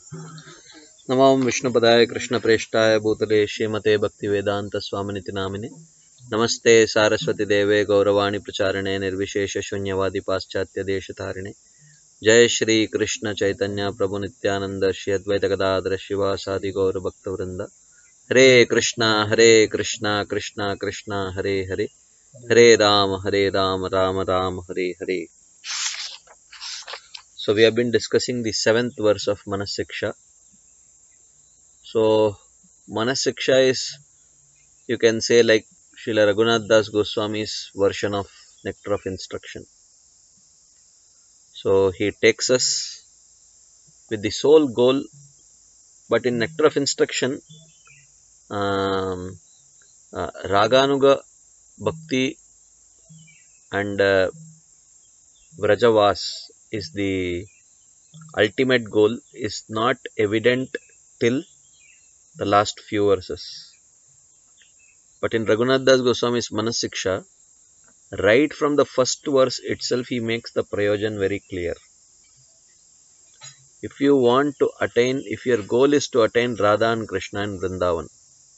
नमो विष्णुपदाय कृष्णप्रेष्ठाय भूतले श्रीमते भक्तिवेदांत स्वामिनिति नामिने नमस्ते सारस्वती देवे गौरवाणी प्रचारिणे निर्विशेष शून्यवादी पाश्चात्य देशतारिणे जय श्री कृष्ण चैतन्य प्रभु नित्यानंद श्री अद्वैत गदाधर शिवासादि गौर भक्तवृंद हरे Krishna Krishna Krishna Hare Hare Hare Ram Ram Ram Hare Hare. So we have been discussing the 7th verse of Manasiksha. So Manasiksha is, you can say, like Srila Raghunath Das Goswami's version of Nectar of Instruction. So he takes us with the sole goal, but in Nectar of Instruction, Raganuga Bhakti and Vrajavas is the ultimate goal, is not evident till the last few verses. But in Raghunath Das Goswami's Manasiksha, right from the first verse itself, he makes the Prayojan very clear. If you want to attain, if your goal is to attain Radha and Krishna in Vrindavan,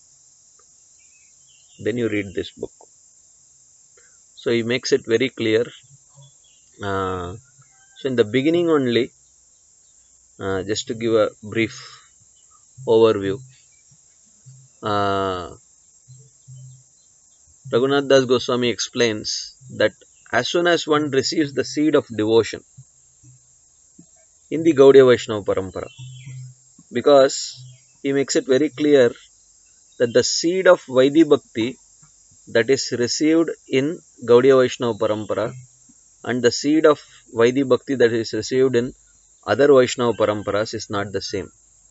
then you read this book. So he makes it very clear. So in the beginning only, just to give a brief overview, Raghunath Das Goswami explains that as soon as one receives the seed of devotion in the Gaudiya Vaishnava Parampara, because he makes it very clear that the seed of Vaidhi Bhakti that is received in Gaudiya Vaishnava Parampara and the seed of Vaidhi Bhakti that is received in other Vaishnava Paramparas is not the same.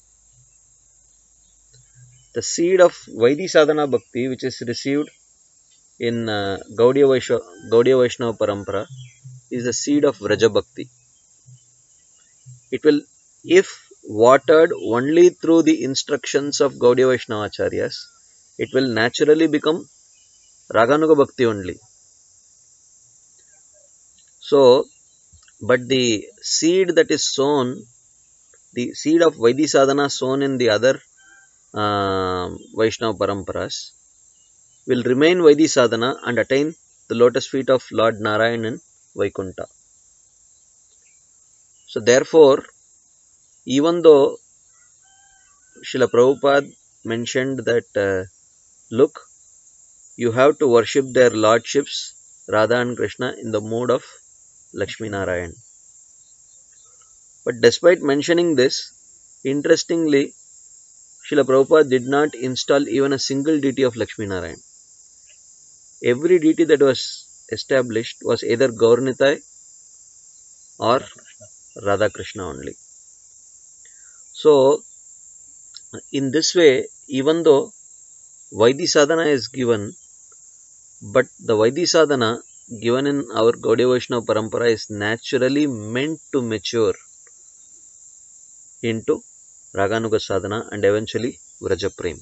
The seed of Vaidhi Sadhana Bhakti which is received in Gaudiya Vaishnava Parampara is the seed of Vraja Bhakti. It will, if watered only through the instructions of Gaudiya Vaishnava Acharyas, it will naturally become Raganuga Bhakti only. So, but the seed that is sown, the seed of Vaidhi Sadhana sown in the other Vaishnava Paramparas will remain Vaidhi Sadhana and attain the lotus feet of Lord Narayan in Vaikuntha. So therefore, even though Srila Prabhupada mentioned that, look, you have to worship their lordships, Radha and Krishna, in the mode of Lakshmi Narayan. But despite mentioning this, interestingly, Srila Prabhupada did not install even a single deity of Lakshmi Narayan. Every deity that was established was either Gaurnitai or Radha Krishna only. So, in this way, even though Vaidhi Sadhana is given, but the Vaidhi Sadhana given in our Gaudiya Vaishnava Parampara is naturally meant to mature into Raganuga Sadhana and eventually Vraja Prem.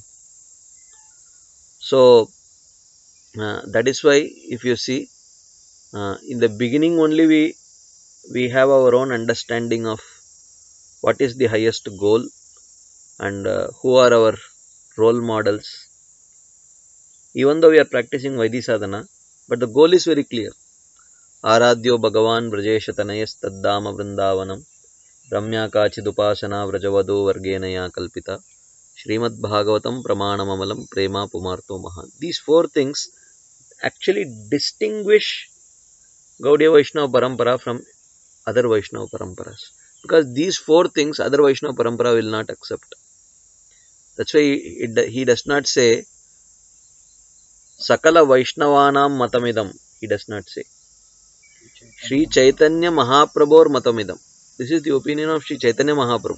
So, that is why if you see, in the beginning only we have our own understanding of what is the highest goal and who are our role models. Even though we are practicing Vaidhi Sadhana, but the goal is very clear. Aradhyo Bhagavan Vrajesha Tanayas Taddama Vrindavanam Ramya Kachidupasana Vrajavado Vargenaya Kalpita Srimad Bhagavatam Pramanamamalam Prema Pumarto Mahan. These four things actually distinguish Gaudiya Vaishnava Parampara from other Vaishnava Paramparas. Because these four things other Vaishnava Parampara will not accept. That's why he does not say Sakala Vaishnavanam Matamidam. He does not say. Sri Chaitanya Mahaprabhor Matamidam. This is the opinion of Sri Chaitanya Mahaprabhu.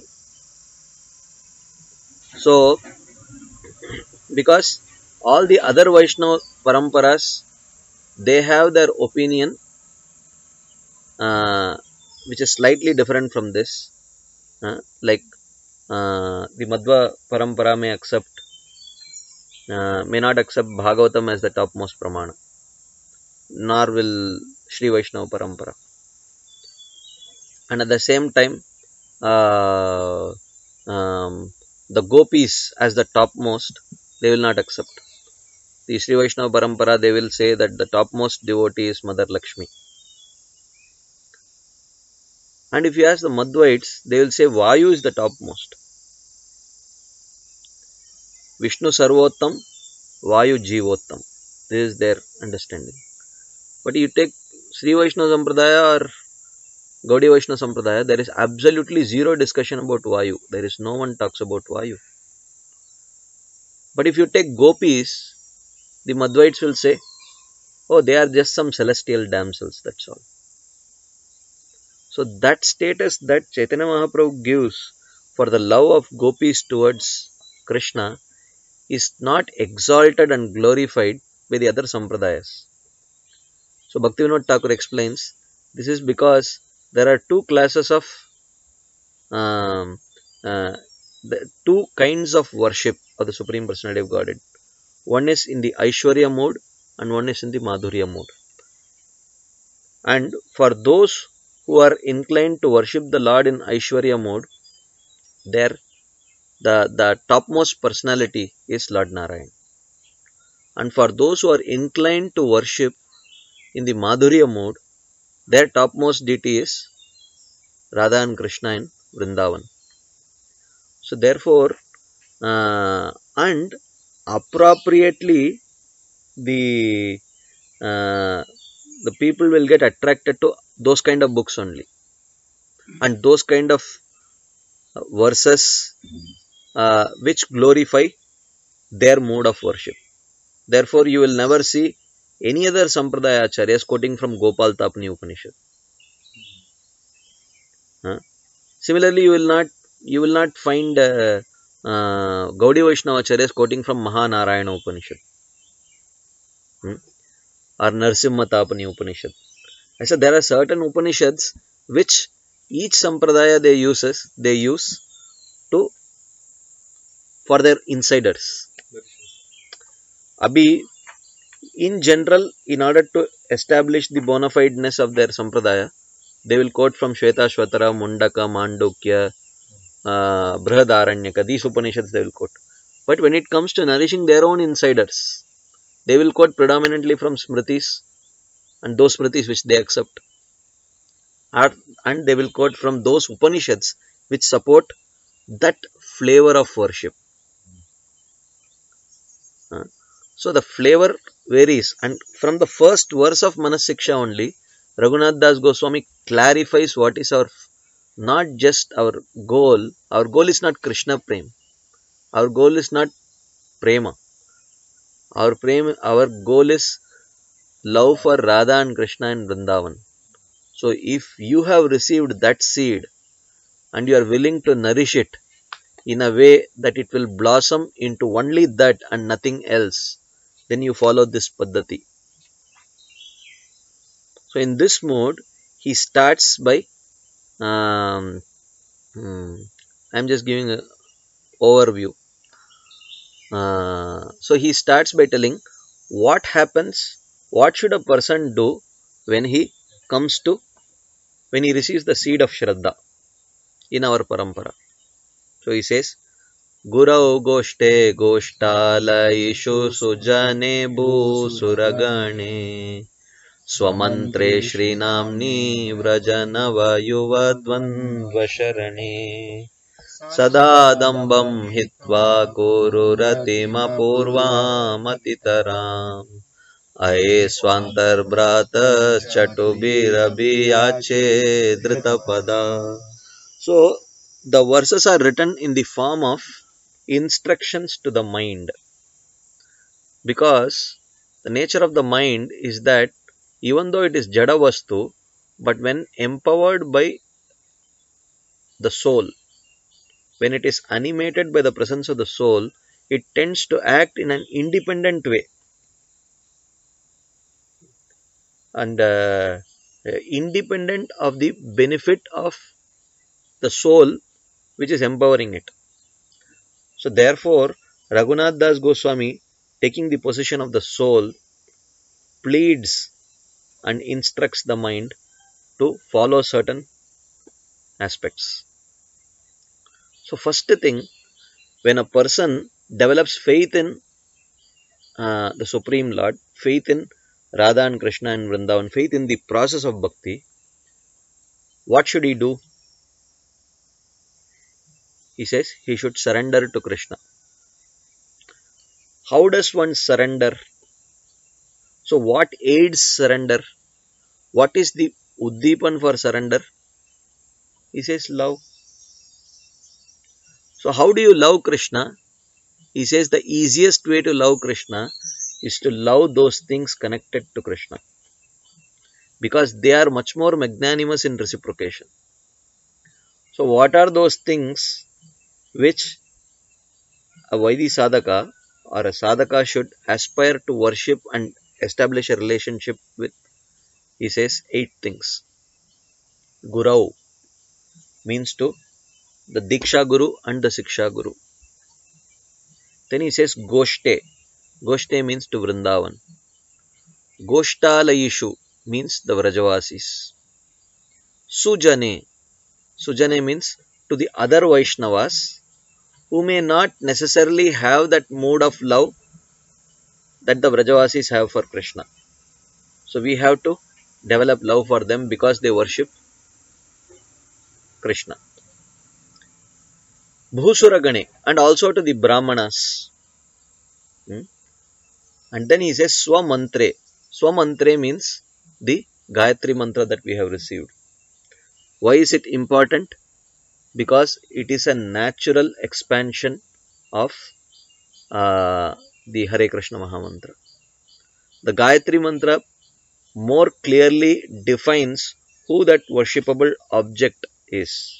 So, because all the other Vaishnava Paramparas, they have their opinion which is slightly different from this. Like the Madhva Parampara may not accept Bhagavatam as the topmost Pramana, nor will Sri Vaishnava Parampara. And at the same time, the gopis as the topmost, they will not accept. The Sri Vaishnava Parampara, they will say that the topmost devotee is Mother Lakshmi. And if you ask the Madhvites, they will say Vayu is the topmost. Vishnu Sarvottam, Vayu Jivottam. This is their understanding. But you take Sri Vaishnava Sampradaya or Gaudiya Vaishnava Sampradaya, there is absolutely zero discussion about Vayu. There is no one talks about Vayu. But if you take gopis, the Madhvites will say, oh, they are just some celestial damsels, that's all. So that status that Chaitanya Mahaprabhu gives for the love of gopis towards Krishna is not exalted and glorified by the other sampradayas. So Bhaktivinoda Thakur explains, this is because there are two classes of um, the two kinds of worship of the Supreme Personality of Godhead. One is in the Aishwarya mode and one is in the Madhurya mode. And for those who are inclined to worship the Lord in Aishwarya mode, there the topmost personality is Lord Narayan. And for those who are inclined to worship in the Madhurya mode, their topmost deity is Radha and Krishna in Vrindavan. So therefore, and appropriately the uh, the people will get attracted to those kind of books only, and those kind of verses which glorify their mode of worship. Therefore, you will never see any other Sampradaya Acharyas quoting from Gopal Tapani Upanishad. Similarly, you will not find Gaudiya Vaishnava Acharyas quoting from Mahanarayana Upanishad or Narsimha Tapani Upanishad. I said there are certain Upanishads which each Sampradaya they use to for their insiders. Abhi, in general, in order to establish the bona fideness of their Sampradaya, they will quote from Shvetashvatara, Mundaka, Mandukya, Brihadaranyaka, these Upanishads they will quote. But when it comes to nourishing their own insiders, they will quote predominantly from Smritis and those Smritis which they accept. And they will quote from those Upanishads which support that flavor of worship. So the flavor varies, and from the first verse of Manasiksha only, Raghunath Das Goswami clarifies what is our, not just our goal. Our goal is not Krishna Prem. Our goal is not Prema. Our goal is love for Radha and Krishna in Vrindavan. So if you have received that seed and you are willing to nourish it in a way that it will blossom into only that and nothing else, then you follow this paddhati. So in this mode, he starts by, I'm just giving an overview. So he starts by telling what happens, what should a person do when he receives the seed of Shraddha in our parampara. So he says, Gurau Goshte Goshtalayishu Sujane Bhu Suragane Swamantre Shrinamni Vrajanava Yuvadvandvasharane Sadadambam Hitva Kururatima Purvamatitaram Aye Swantar Brata Chatubirabiyache Dritapada. So the verses are written in the form of instructions to the mind, because the nature of the mind is that even though it is Jada Vastu, but when empowered by the soul, when it is animated by the presence of the soul, it tends to act in an independent way and independent of the benefit of the soul which is empowering it. So therefore, Raghunath Das Goswami, taking the position of the soul, pleads and instructs the mind to follow certain aspects. So first thing, When a person develops faith in the Supreme Lord, faith in Radha and Krishna and Vrindavan, faith in the process of bhakti, what should he do? He says he should surrender to Krishna. How does one surrender? So, what aids surrender? What is the uddipan for surrender? He says love. So, how do you love Krishna? He says the easiest way to love Krishna is to love those things connected to Krishna, because they are much more magnanimous in reciprocation. So, what are those things which a Vaidhi sadhaka or a sadhaka should aspire to worship and establish a relationship with? He says 8 things. Gurau means to the Diksha Guru and the Siksha Guru. Then he says Goshte. Goshte means to Vrindavan. Goshtalayishu means the Vrajavasis. Sujane. Sujane means to the other Vaishnavas who may not necessarily have that mood of love that the Vrajavasis have for Krishna. So we have to develop love for them because they worship Krishna. Bhusuragane, and also to the Brahmanas. And then he says Swamantre. Swamantre means the Gayatri mantra that we have received. Why is it important? Because it is a natural expansion of the Hare Krishna Mahamantra. The Gayatri mantra more clearly defines who that worshipable object is.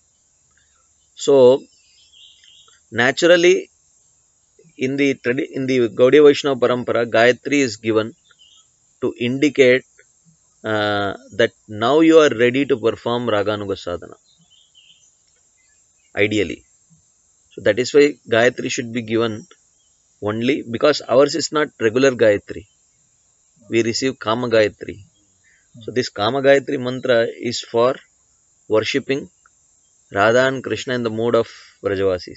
So, naturally, in the Gaudiya Vaishnava Parampara, Gayatri is given to indicate that now you are ready to perform Raganuga Sadhana. Ideally. So that is why Gayatri should be given only, because ours is not regular Gayatri. We receive Kama Gayatri. So this Kama Gayatri mantra is for worshipping Radha and Krishna in the mood of Vrajavasis.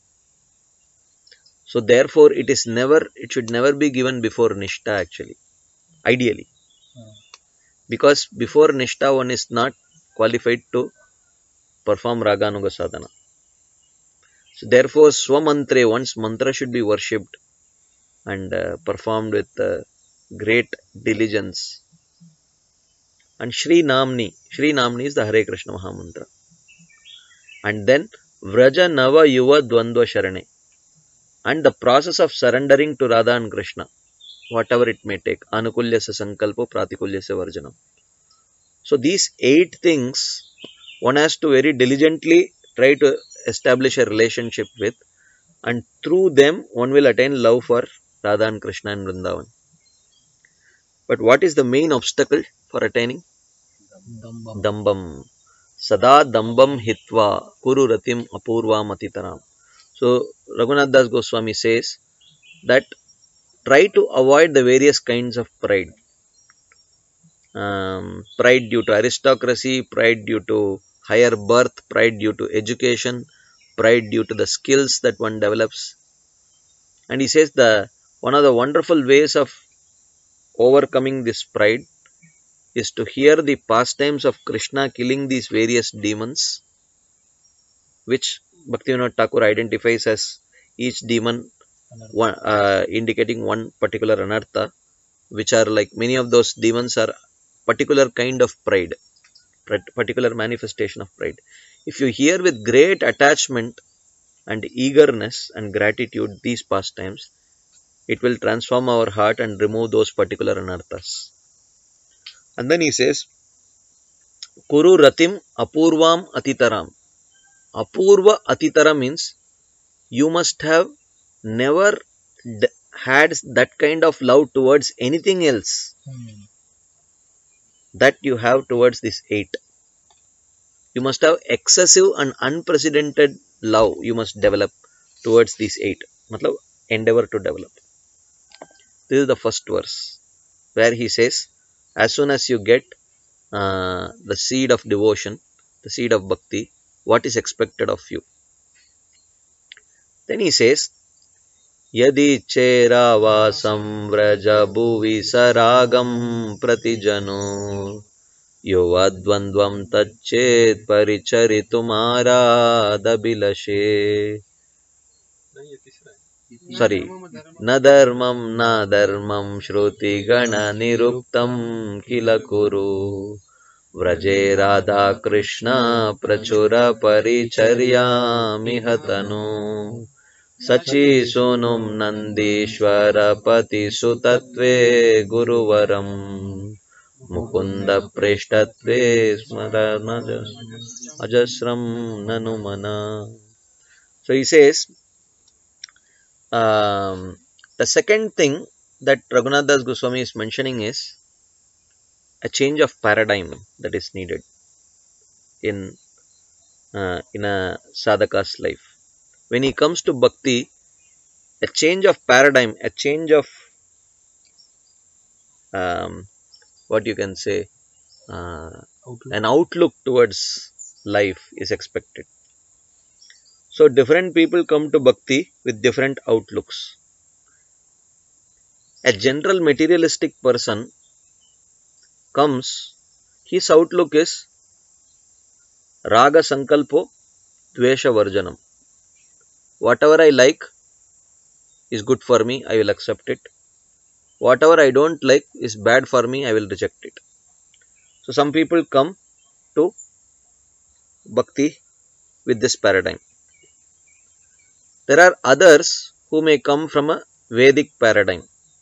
So therefore it should never be given before Nishtha actually. Ideally. Because before Nishtha one is not qualified to perform Raganuga Sadhana. So therefore Swamantre, one's mantra should be worshipped and performed with great diligence. And Shri Namni is the Hare Krishna Mahamantra. And then Vraja Nava Yuva Dvandva Sharane. And the process of surrendering to Radha and Krishna, whatever it may take, Anukulyasya Sankalpo Pratikulyasya Varjanam. So these 8 things one has to very diligently try to establish a relationship with, and through them one will attain love for Radha and Krishna and Vrindavan. But what is the main obstacle for attaining? Dambam. Sada dambam hitva kuru ratim apurva matitaram. So Raghunath Das Goswami says that try to avoid the various kinds of pride. Pride due to aristocracy, pride due to higher birth, pride due to education, pride due to the skills that one develops. And he says one of the wonderful ways of overcoming this pride is to hear the pastimes of Krishna killing these various demons, which Bhaktivinoda Thakur identifies as each demon indicating one particular anartha, which are like many of those demons are particular kind of pride, particular manifestation of pride. If you hear with great attachment and eagerness and gratitude these pastimes, it will transform our heart and remove those particular anarthas. And then he says, Kuru Ratim Apurvam Atitaram. Apurva Atitara means you must have never had that kind of love towards anything else that you have towards this 8. You must have excessive and unprecedented love you must develop towards these 8. Matlab, endeavor to develop. This is the first verse where he says, as soon as you get the seed of devotion, the seed of bhakti, what is expected of you? Then he says, Yadi cheravasam vraja bhuvi saragam pratijano yuvadvandvam tachet paricharitumara. Sorry, na dharmam shruti gana niruktam kila kuru vraje radha krishna prachura paricharya mihatanu sachi sonum nandishwara pati sutatve guruvaram mukunda preshtatve smarana ajasram nanumana. So he says, the second thing that Raghunath Das Goswami is mentioning is a change of paradigm that is needed in a sadhaka's life. When he comes to bhakti, a change of paradigm, a change of um, what you can say, an outlook towards life is expected. So different people come to bhakti with different outlooks. A general materialistic person comes, his outlook is raga sankalpo dvesha varjanam. Whatever I like is good for me, I will accept it. Whatever I don't like is bad for me, I will reject it. So some people come to bhakti with this paradigm. There are others who may come from a Vedic paradigm.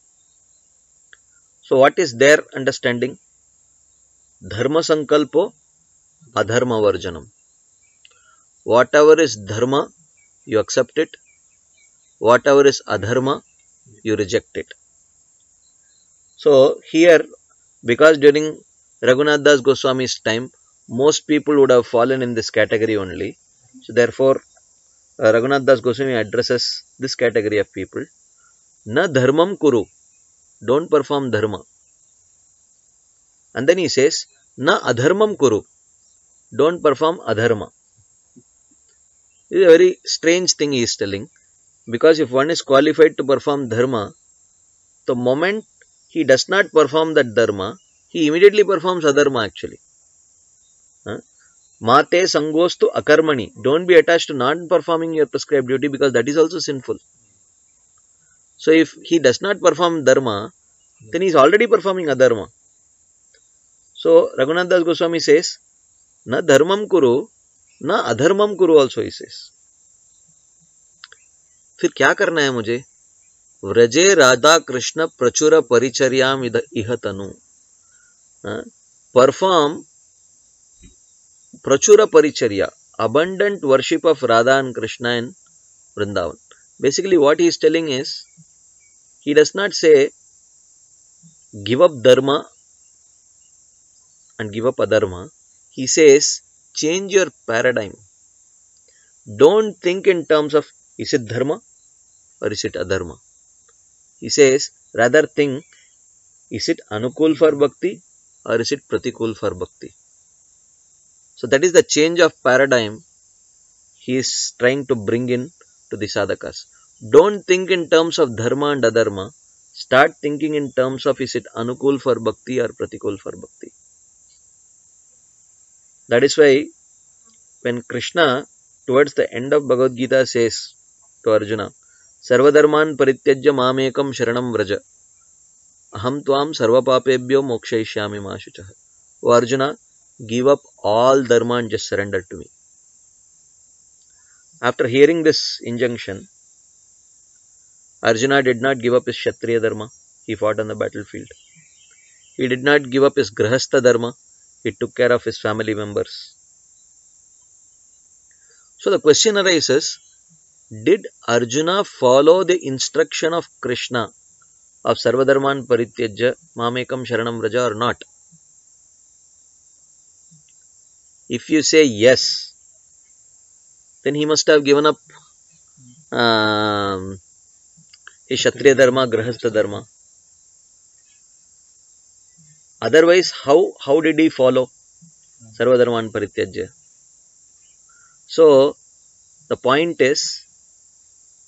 So what is their understanding? Dharma sankalpo adharma varjanam. Whatever is dharma, you accept it. Whatever is adharma, you reject it. So here, because during Raghunath Das Goswami's time, most people would have fallen in this category only. So therefore, Raghunath Das Goswami addresses this category of people. Na dharmam kuru. Don't perform dharma. And then he says, Na adharmam kuru. Don't perform adharma. This is a very strange thing he is telling. Because if one is qualified to perform dharma, the moment he does not perform that dharma, he immediately performs adharma actually. Mate sangostu akarmani. Don't be attached to not performing your prescribed duty because that is also sinful. So if he does not perform dharma, then he is already performing adharma. So Raghunath Das Goswami says, Na dharmam kuru, na adharmam kuru also he says. फिर क्या करना है मुझे? व्रजे राधा कृष्ण प्रचुर परिचर्याम इह तनु. Perform prachura paricharya, abundant worship of Radha and Krishna in Vrindavan. Basically what he is telling is, he does not say give up dharma and give up adharma. He says change your paradigm. Don't think in terms of is it dharma or is it adharma. He says rather think is it anukul for bhakti or is it pratikul for bhakti. So that is the change of paradigm he is trying to bring in to the sadhakas. Don't think in terms of dharma and adharma. Start thinking in terms of is it anukul for bhakti or pratikul for bhakti. That is why when Krishna towards the end of Bhagavad Gita says to Arjuna, Sarvadharman parityajya mamekam sharanam vraja aham tvam sarvapapebhyo mokshayishyami ma shuchah. O Arjuna, give up all dharma and just surrender to me. After hearing this injunction, Arjuna did not give up his Kshatriya dharma. He fought on the battlefield. He did not give up his Grahastha dharma. He took care of his family members. So the question arises, did Arjuna follow the instruction of Krishna of Sarvadharman Parityajya Mamekam Sharanam Vraja or not? If you say yes, then he must have given up his Kshatriya dharma, Grahastha dharma. Otherwise, how did he follow Sarvadharman Parityajya? So the point is,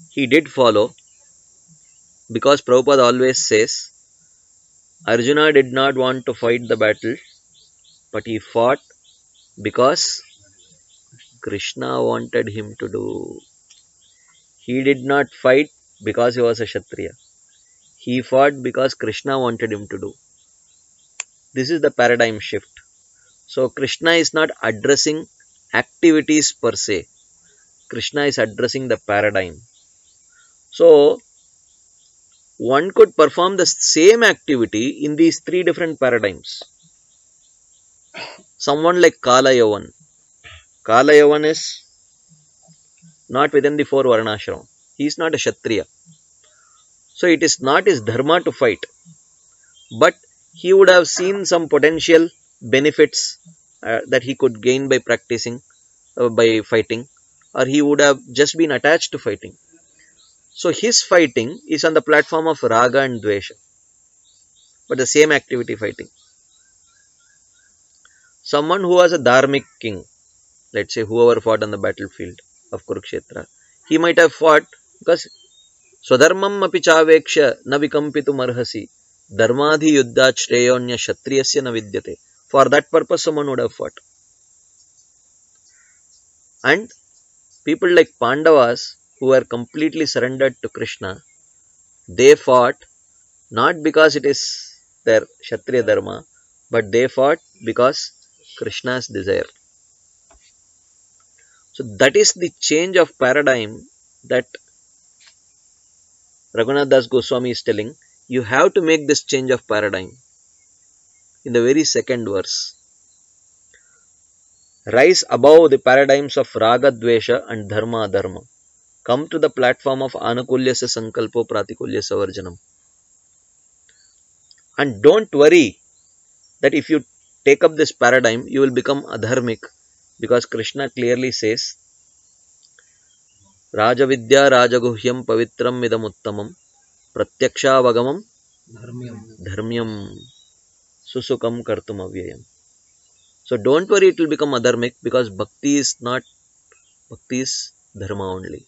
he did follow, because Prabhupada always says Arjuna did not want to fight the battle, but he fought because Krishna wanted him to do. He did not fight because he was a Kshatriya. He fought because Krishna wanted him to do. This is the paradigm shift. So Krishna is not addressing activities per se. Krishna is addressing the paradigm. So one could perform the same activity in these three different paradigms. Someone like Kala Yavan. Kala Yavan is not within the four Varnashram. He is not a Kshatriya. So it is not his dharma to fight. But he would have seen some potential benefits that he could gain by practicing, by fighting, or he would have just been attached to fighting. So his fighting is on the platform of Raga and Dvesha, but the same activity fighting. Someone who was a dharmic king, let's say whoever fought on the battlefield of Kurukshetra, he might have fought because Swadharmam api chaveksha na vikampitum arhasi dharmadhi yuddhat shreyonya kshatriyasya na vidyate. For that purpose someone would have fought. And people like Pandavas who were completely surrendered to Krishna, they fought not because it is their Kshatriya dharma, but they fought because Krishna's desire. So that is the change of paradigm that Raghunath Das Goswami is telling. You have to make this change of paradigm. In the very second verse, rise above the paradigms of Raga Dvesha and Dharma Adharma. Come to the platform of Anukulyasya Sankalpo Pratikulyasya Varjanam. And don't worry that if you take up this paradigm, you will become adharmic, because Krishna clearly says, Rajavidya Rajaguhyam Pavitram Idamuttamam Pratyaksha Dharmyam Susukam Kartum Avyayam. So don't worry, it will become adharmic, because bhakti is dharma only.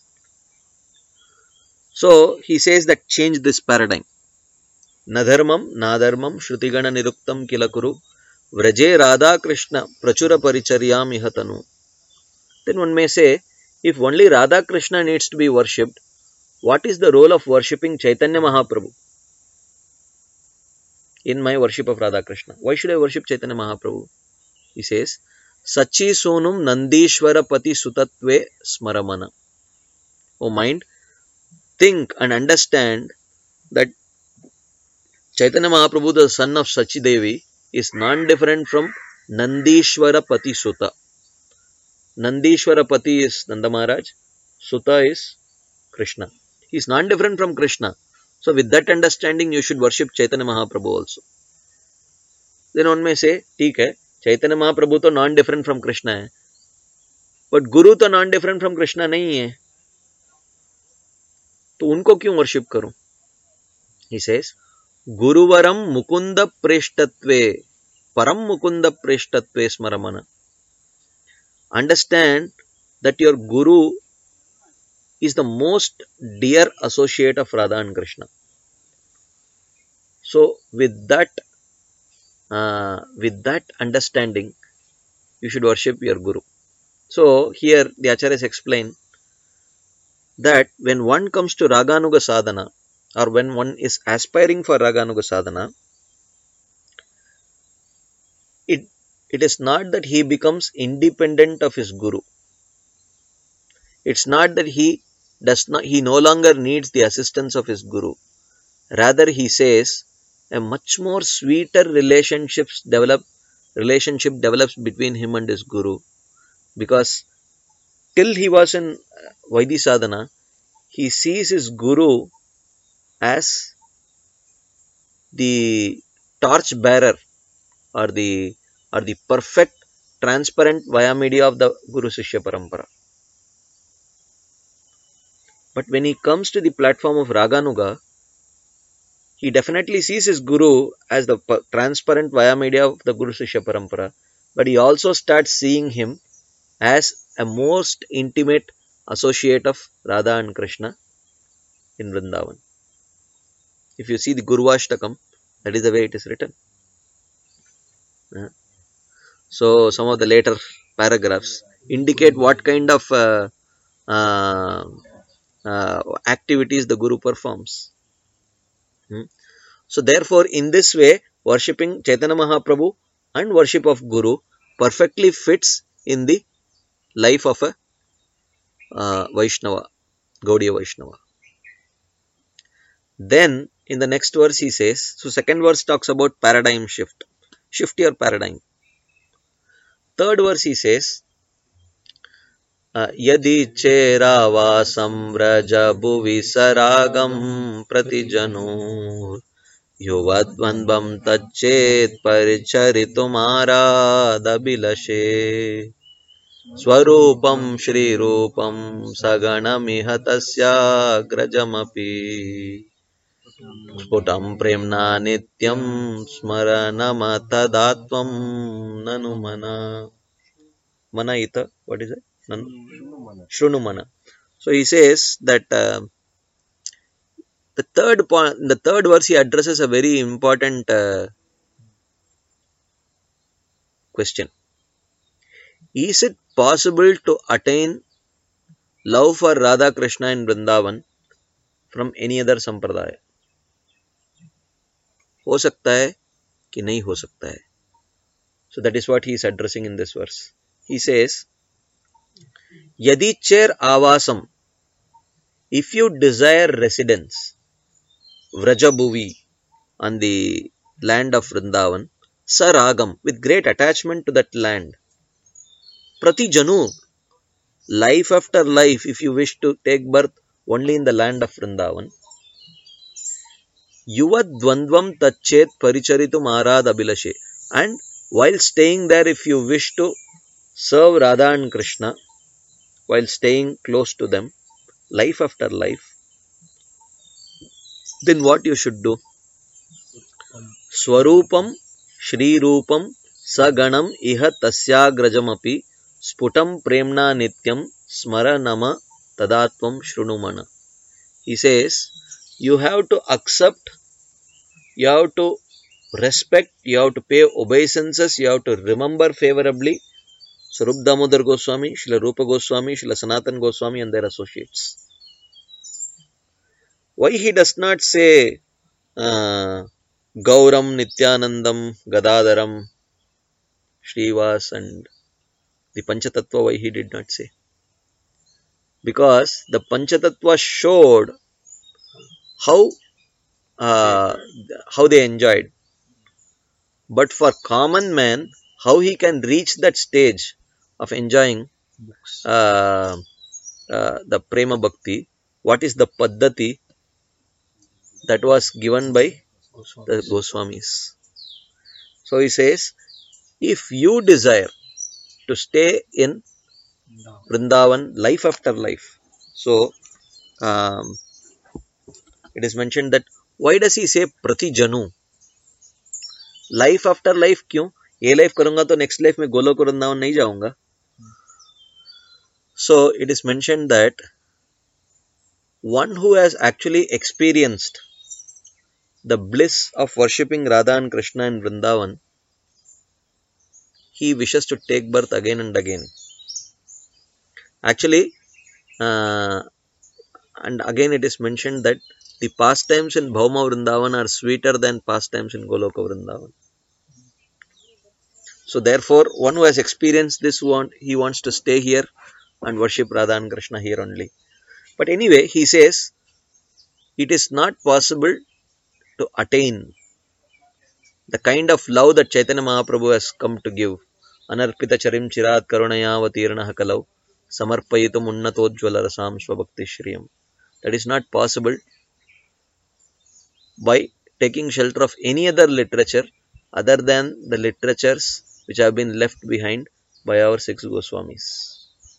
So he says that change this paradigm. Nadharmam, nadharmam, shrutigana niruktam kilakuru, vraje radha krishna prachura paricharyam ihatanu. Then one may say, if only Radha Krishna needs to be worshipped, what is the role of worshipping Chaitanya Mahaprabhu in my worship of Radha Krishna? Why should I worship Chaitanya Mahaprabhu? He says, Sachi sonum nandishwara pati sutatve smaramana. O mind, think and understand that Chaitanya Mahaprabhu, the son of Sachi Devi, is non-different from Nandishwara Pati Suta. Nandishwara Pati is Nanda Maharaj, Suta is Krishna. He is non-different from Krishna. So with that understanding, you should worship Chaitanya Mahaprabhu also. Then one may say, ठीक है, Chaitanya Mahaprabhu तो non-different from Krishna है, but Guru तो non-different from Krishna नहीं है, तो उनको क्यों worship करूं? He says, Guruvaram Mukunda Preshtatve Param Mukunda Preshtatve Smaramana. Understand that your Guru is the most dear associate of Radha and Krishna. So with that understanding, you should worship your Guru. So here the Acharyas explain that when one comes to Raganuga Sadhana, or when one is aspiring for Raganuga Sadhana, it is not that he becomes independent of his Guru. It's not that he no longer needs the assistance of his Guru. Rather, he says a much more sweeter relationship develops between him and his Guru, because till he was in Vaidhi Sadhana, he sees his Guru as the torch bearer, or the perfect transparent via media of the Guru Sishya Parampara. But when he comes to the platform of Raganuga, he definitely sees his Guru as the transparent via media of the Guru Sishya Parampara, but he also starts seeing him as a most intimate associate of Radha and Krishna, in Vrindavan. If you see the Gurvashtakam, that is the way it is written. So some of the later paragraphs indicate what kind of uh, activities the Guru performs. So therefore, in this way, worshipping Chaitanya Mahaprabhu and worship of Guru perfectly fits in the life of a Vaishnava, Gaudiya Vaishnava. Then in the next verse he says, so second verse talks about paradigm shift. Shift your paradigm. Third verse he says, Yadi Cheravasam Vraja Bhuvi Saragam Pratijanu Yuvadvanvam Tachet Paricharitumara Swarupam Shri Rupam Saganamiha Tasya Grajamapi Sputam Premna Nityam Smaranama Tadatvam Nanumana. Mana ita, what is it? Shrunumana. So he says that the third point, in the third verse, he addresses a very important question. Is it possible to attain love for Radha Krishna in Vrindavan from any other sampradaya? हो सकता है कि नहीं हो सकता है. So that is what he is addressing in this verse. He says, Yadi chair avasam, if you desire residence, Vrajabhuvi, on the land of Vrindavan, Saragam, with great attachment to that land, Prati Janu, life after life, if you wish to take birth only in the land of Vrindavan, Yuvad Dvandvam Tachet Paricharitum Arad Abhilashe, and while staying there, if you wish to serve Radha and Krishna, while staying close to them, life after life, then what you should do? Swarupam Shri Rupam Saganam Iha Tasyagrajamapi Sputam Premna Nityam Smaranama Tadatvam Shrunumana. He says, you have to accept, you have to respect, you have to pay obeisances, you have to remember favorably Swarup Damodar Goswami, Srila Rupa Goswami, Srila Sanatan Goswami and their associates. Why he does not say Gauram, Nityanandam, Gadadaram, Srivas and the Panchatattva, why he did not say? Because the Panchatattva showed how they enjoyed. But for common man, how he can reach that stage of enjoying the Prema Bhakti, what is the Paddhati that was given by the Goswamis. So he says, if you desire to stay in Vrindavan life after life, so it is mentioned that why does he say Prati Janu? Life after life क्यों? ये life करूंगा तो next life में गोलोक वृंदावन नहीं जाऊंगा. So it is mentioned that one who has actually experienced the bliss of worshipping Radha and Krishna in Vrindavan, he wishes to take birth again and again. Actually, and again it is mentioned that the pastimes in Bhauma Vrindavan are sweeter than pastimes in Goloka Vrindavan. So therefore, one who has experienced this, he wants to stay here and worship Radha and Krishna here only. But anyway, he says, it is not possible to attain the kind of love that Chaitanya Mahaprabhu has come to give. Anarpita charim chirat karunaya vatirnaha kalau samarpayitum unnatojjvala rasam swabhakti shriyam. That is not possible by taking shelter of any other literature other than the literatures which have been left behind by our six Goswamis.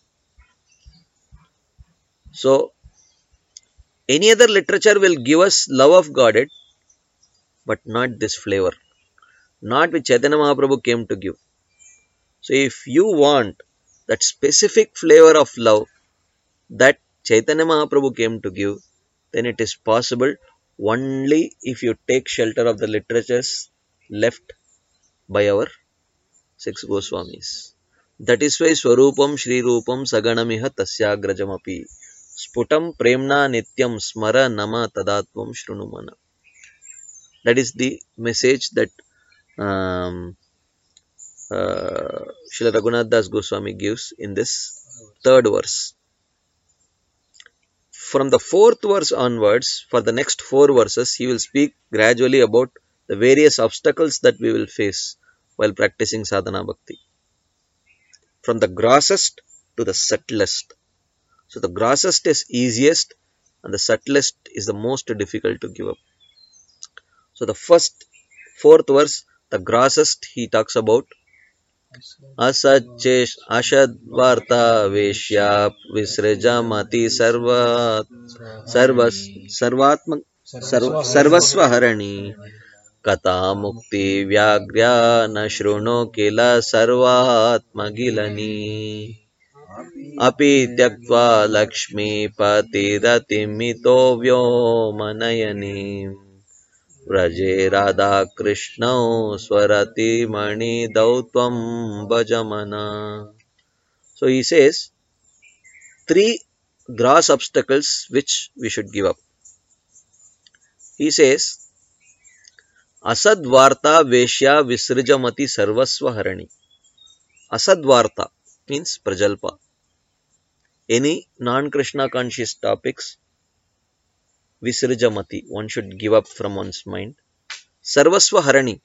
So, any other literature will give us love of Godhead, but not this flavor, not which Chaitanya Mahaprabhu came to give. So, if you want that specific flavor of love that Chaitanya Mahaprabhu came to give, then it is possible only if you take shelter of the literatures left by our six Goswamis. That is why Swarupam Shri Rupam Saganamiha Tasyagrajamapi Sputam Premna Nityam Smara Nama Tadatvam Shrunumana. That is the message that um, Srila Raghunath Das Goswami gives in this third verse. From the fourth verse onwards, for the next four verses, he will speak gradually about the various obstacles that we will face while practicing sadhana bhakti. From the grossest to the subtlest. So the grossest is easiest and the subtlest is the most difficult to give up. So the fourth verse, the grossest, he talks about असच्चेष अशद्वार्ता वेश्या विसृजमति सर्वात्म सर्वस्वहरणी कथा मुक्ति व्याघ्र्या न शृणु किल सर्वात्मगिलनी अपि त्यक्त्वा लक्ष्मीपतिरतिमितो व्योमनयनी व्रजे राधा कृष्णौ स्वरति मणिदौ त्वं भजमना. So he says three gross obstacles which we should give up. He says Asadvarta Veshya Visrijamati Sarvasva Harani. Asadvarta means Prajalpa. Any non-Krishna conscious topics, Visrijamati, one should give up from one's mind. Sarvasva Harani,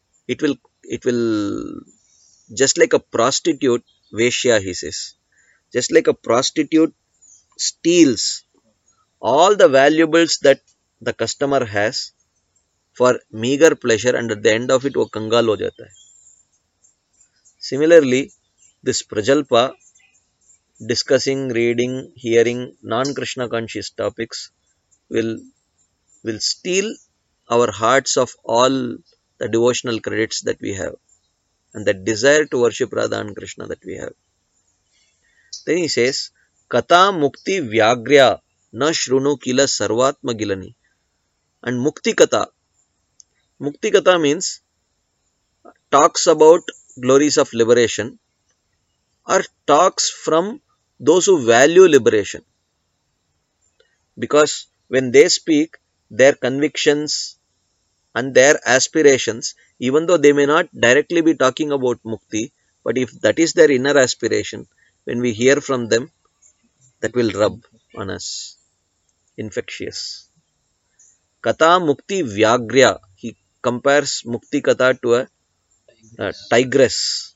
it will just like a prostitute, Veshya he says, just like a prostitute steals all the valuables that the customer has for meager pleasure and at the end of it वो कंगाल हो जाता है. Similarly, this Prajalpa discussing, reading, hearing non-Krishna conscious topics will steal our hearts of all the devotional credits that we have and that desire to worship Radha and Krishna that we have. Then he says, Kata Mukti Vyagrya Na Shrunu Kila Sarvatma Gilani. And Mukti Kata. Mukti Kata means talks about glories of liberation or talks from those who value liberation. Because when they speak, their convictions and their aspirations, even though they may not directly be talking about mukti, but if that is their inner aspiration, when we hear from them, that will rub on us. Infectious. Kata Mukti Vyagrya. He compares Mukti Kata to a tigress.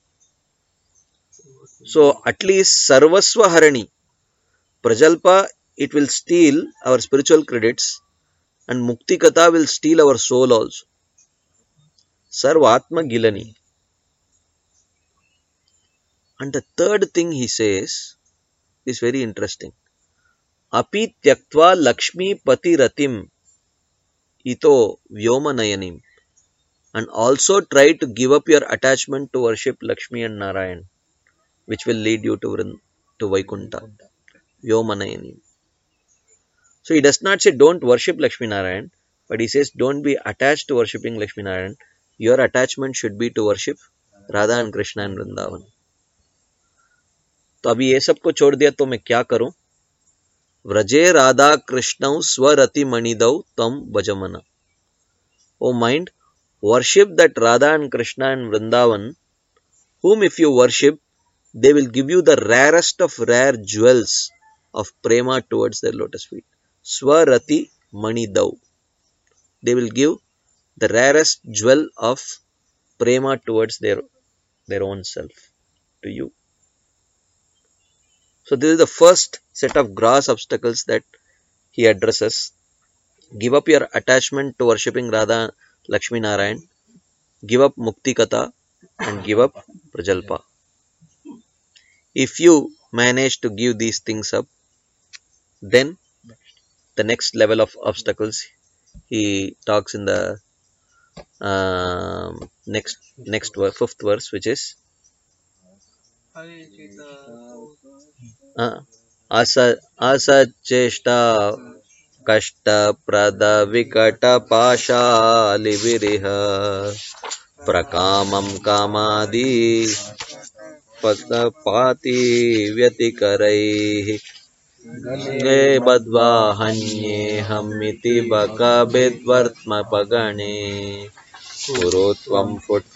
So at least Sarvasva Harani. Prajalpa, it will steal our spiritual credits and Mukti Kata will steal our soul also. Sarvatma Gilani. And the third thing he says is very interesting. Api tyaktva Lakshmi Pati Ratim ito Vyomanayanim. And also try to give up your attachment to worship Lakshmi and Narayan, which will lead you to Vaikunta. Vyomanayanim. So he does not say don't worship Lakshmi Narayan, but he says don't be attached to worshipping Lakshmi Narayan. Your attachment should be to worship Radha and Krishna and Vrindavan. तो अभी ये सब को छोड़ दिया तो मैं क्या करूं? व्रजे राधा कृष्णौ स्वरति मणिदौ तम भजमना. O mind, worship that Radha and Krishna and Vrindavan, whom if you worship, they will give you the rarest of rare jewels of prema towards their lotus feet. Swarati Manidau. They will give the rarest jewel of prema towards their own self to you. So this is the first set of gross obstacles that he addresses. Give up your attachment to worshipping Radha Lakshmi Narayan. Give up Mukti Kata and give up Prajalpa. If you manage to give these things up, then the next level of obstacles he talks in the fifth verse, which is Asa Cheshta कष्टप्रद विकट पाशालिभिरिह प्रकामं कामादि पतपाति व्यतिकरैः गे बद्ध्वा हन्येऽहमिति बकबिद्वर्त्मपगणे कुरु त्वं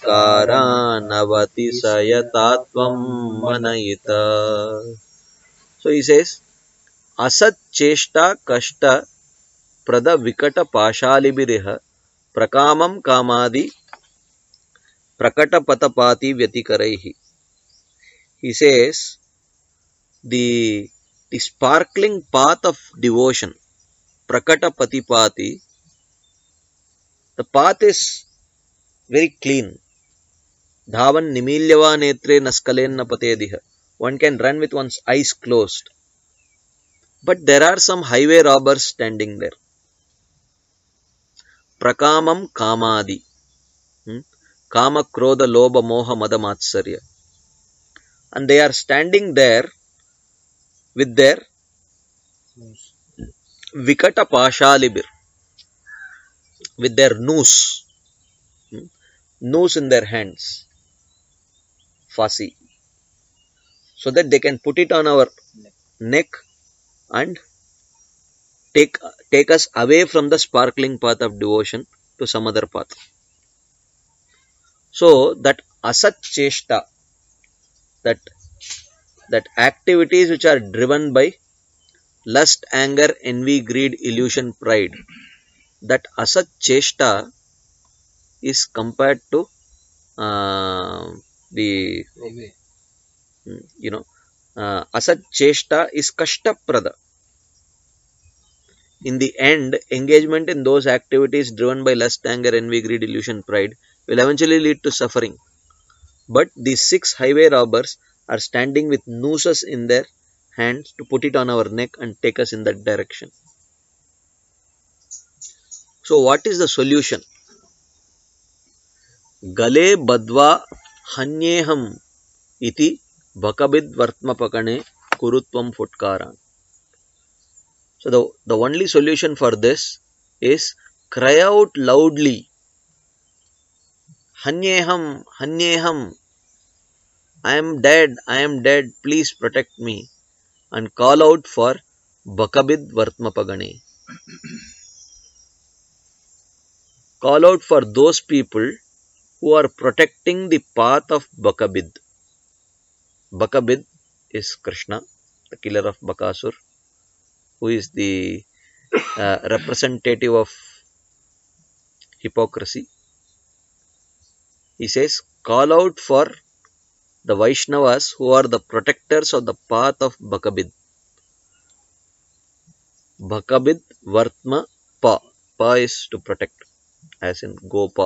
फुट्कारानवतिशयतात्वं मनयिता. So he says, asat cheshta kashta prada vikata pashalibiriha prakamam kamadi prakata patapati vyatikaraihi. He says, the sparkling path of devotion, prakata patipati, the path is very clean. Dhavan nimilyava netre naskalenna patediha. One can run with one's eyes closed. But there are some highway robbers standing there. Prakamam kamadi. Kama, Krodha, Lobha, Moha, Mada, Matsarya. And they are standing there with their Vikata Pashalibir, with their noose in their hands, Fasi, so that they can put it on our neck and take us away from the sparkling path of devotion to some other path. So that asat cheshta, that activities which are driven by lust, anger, envy, greed, illusion, pride, that asat cheshta is compared to the asat cheshta is kashtaprada. In the end, engagement in those activities driven by lust, anger, envy, greed, illusion, pride will eventually lead to suffering. But these 6 highway robbers are standing with nooses in their hands to put it on our neck and take us in that direction. So what is the solution? Gale badva hanyeham iti bakabid vartmapakane kurutvam futkaran. So the only solution for this is cry out loudly, Hanyeham, Hanyeham, I am dead, please protect me, and call out for Bakabid Vartmapagane. Call out for those people who are protecting the path of Bakabid. Bakabid is Krishna, the killer of Bakasur, who is the representative of hypocrisy. He says, call out for the Vaishnavas who are the protectors of the path of Bakabid. Bakabid Vartma Pa. Pa is to protect, as in Gopa.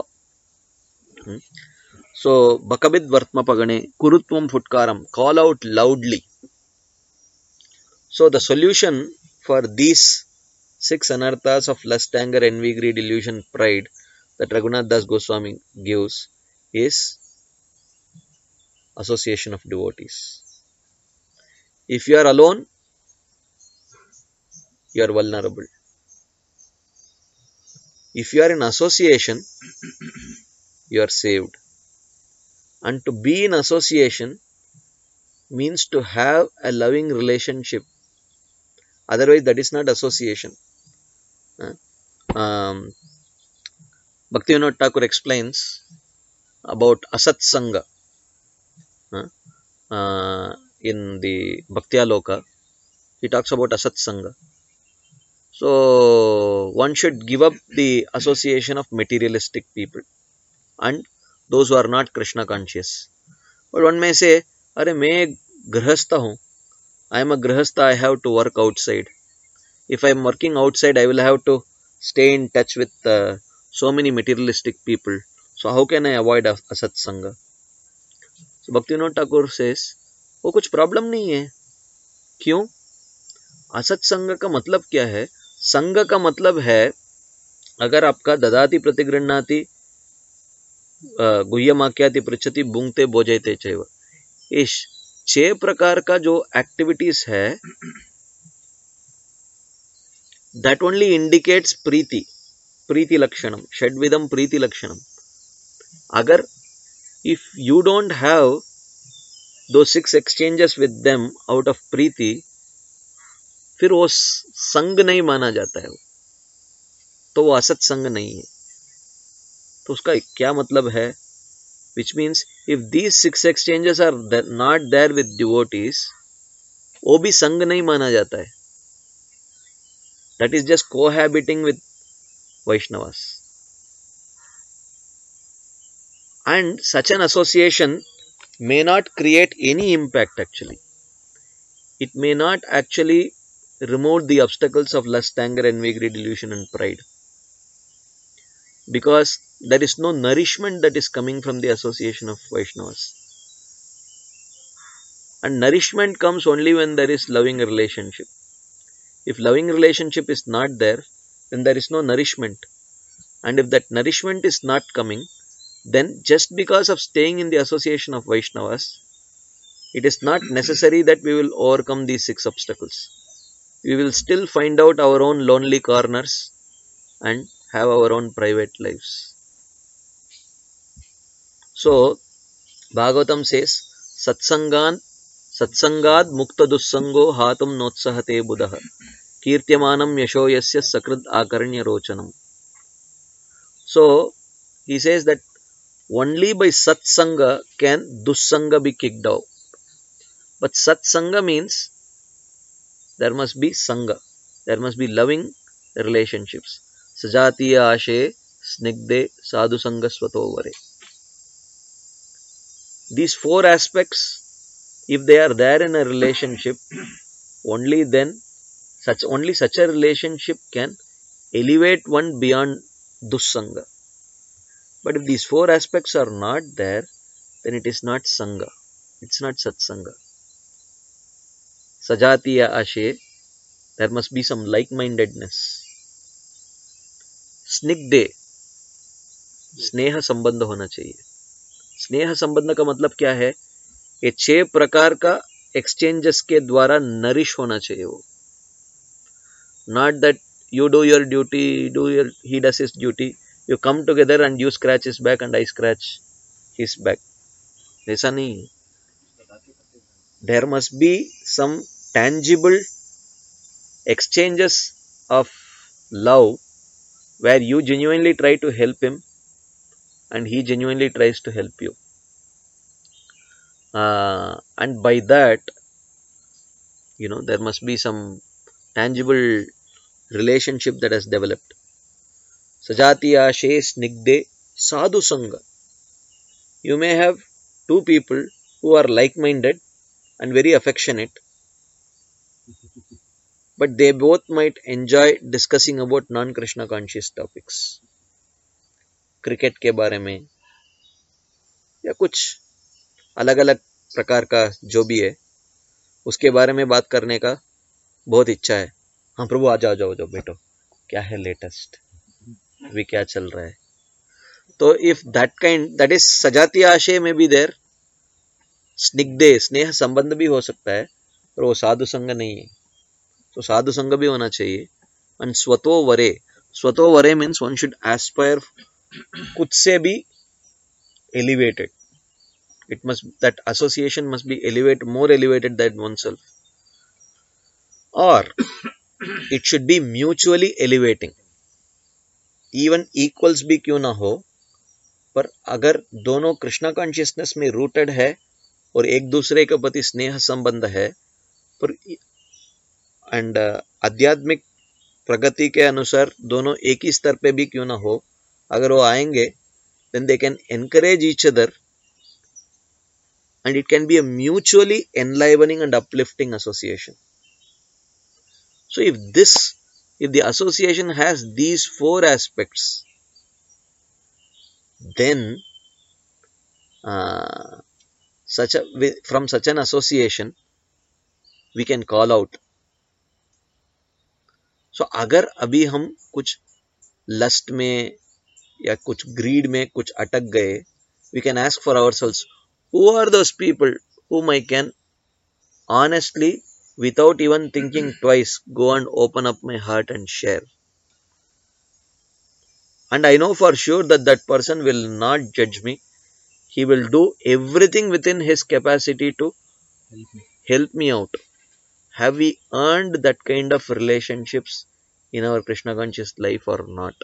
So, Bakabid Vartma Pagane, Kurutvam Futkaram, call out loudly. So, the solution for these 6 anarthas of lust, anger, envy, greed, illusion, pride that Raghunath Das Goswami gives is association of devotees. If you are alone, you are vulnerable. If you are in association, you are saved. And to be in association means to have a loving relationship. Otherwise, that is not association. Bhaktivinoda Thakur explains about Asat Sangha in the Bhaktyaloka. He talks about Asat Sangha. So, one should give up the association of materialistic people and those who are not Krishna conscious. But one may say, Are मैं grihastha हूँ. I am a grihastha, I have to work outside. If I am working outside, I will have to stay in touch with so many materialistic people. So how can I avoid asat sangha? So Bhaktivinoda Thakur says, वो कुछ problem नहीं है. क्यों? असत संग का मतलब क्या है? संग का मतलब है, अगर आपका ददाति प्रतिगृह्णाति गुह्यमाख्याति पृच्छति बुंगते बोजयते चैव, इस 6 प्रकार का जो एक्टिविटीज है, that only indicates Preeti Lakshanam, Shadvidam Preeti Lakshanam. Agar if you don't have those 6 exchanges with them out of Preeti, फिर वो संग नहीं माना जाता है, तो वो असत संग नहीं है. तो उसका क्या मतलब है? Which means if these 6 exchanges are not there with devotees, वो भी संग नहीं माना जाता है. That is just cohabiting with Vaishnavas. And such an association may not create any impact actually. It may not actually remove the obstacles of lust, anger, envy, greed, delusion and pride. Because there is no nourishment that is coming from the association of Vaishnavas. And nourishment comes only when there is loving relationship. If loving relationship is not there, then there is no nourishment. And if that nourishment is not coming, then just because of staying in the association of Vaishnavas, it is not necessary that we will overcome these 6 obstacles. We will still find out our own lonely corners and have our own private lives. So, Bhagavatam says, Satsangad mukta dussango hatum notsahate buddha kirtyamanam yasho yasya sakrid akarnya rochanam. So, he says that only by satsanga can dussanga be kicked out. But satsanga means there must be sanga. There must be loving relationships. Sajatiya ashe snigde sadhu sanga swato vare. These 4 aspects, if they are there in a relationship, only then such a relationship can elevate one beyond dussanga. But if these 4 aspects are not there, then it is not sanga. It's not satsanga. Sajatiya ashe, there must be some like-mindedness. Snigde, स्नेह संबंध होना चाहिए. स्नेह संबंध का मतलब क्या है? ये 6 प्रकार का एक्सचेंजेस के द्वारा नरिश होना चाहिए वो. Not that you do your duty, he does his duty, you come together and you scratch his back and I scratch his back. ऐसा नहीं है. There must be some tangible exchanges of love where you genuinely try to help him and he genuinely tries to help you. And by that, there must be some tangible relationship that has developed. Sajatiya she snigde sadhu sanga. You may have 2 people who are like-minded and very affectionate, but they both might enjoy discussing about non-Krishna conscious topics. Cricket के बारे में या कुछ अलग अलग प्रकार का जो भी है उसके बारे में बात करने का बहुत इच्छा है. हाँ प्रभु आ जाओ बैठो, क्या है लेटेस्ट, अभी क्या चल रहा है. तो इफ दैट इज सजाती आशय में भी देर, स्निग्धे स्नेह संबंध भी हो सकता है, पर वो साधु संग नहीं है. तो साधु संग भी होना चाहिए. एंड स्वतो वरे मीन्स वन शुड एस्पायर, खुद से भी elevated. that association must be more elevated than oneself, or it should be mutually elevating. Even equals भी क्यों ना हो, पर अगर दोनों कृष्णा कॉन्शियसनेस में रूटेड है और एक दूसरे के प्रति स्नेह संबंध है, पर एंड आध्यात्मिक प्रगति के अनुसार दोनों एक ही स्तर पे भी क्यों ना हो, अगर वो आएंगे, then they can encourage each other and it can be a mutually enlivening and uplifting association. So if the association has these 4 aspects, then from such an association we can call out. So अगर अभी हम कुछ lust में या कुछ grid में कुछ अटक गए, we can ask for ourselves, who are those people whom I can honestly without even thinking twice, go and open up my heart and share. And I know for sure that that person will not judge me. He will do everything within his capacity to help me out. Have we earned that kind of relationships in our Krishna conscious life or not?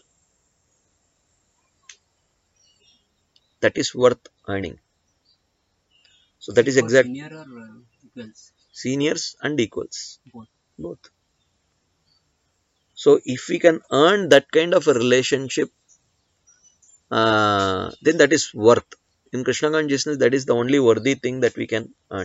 That is worth earning. So that is exact Senior or equals? seniors and equals, Both. both. So if we can earn that kind of a relationship, then that is worth. In Krishna consciousness, that is the only worthy thing that we can earn.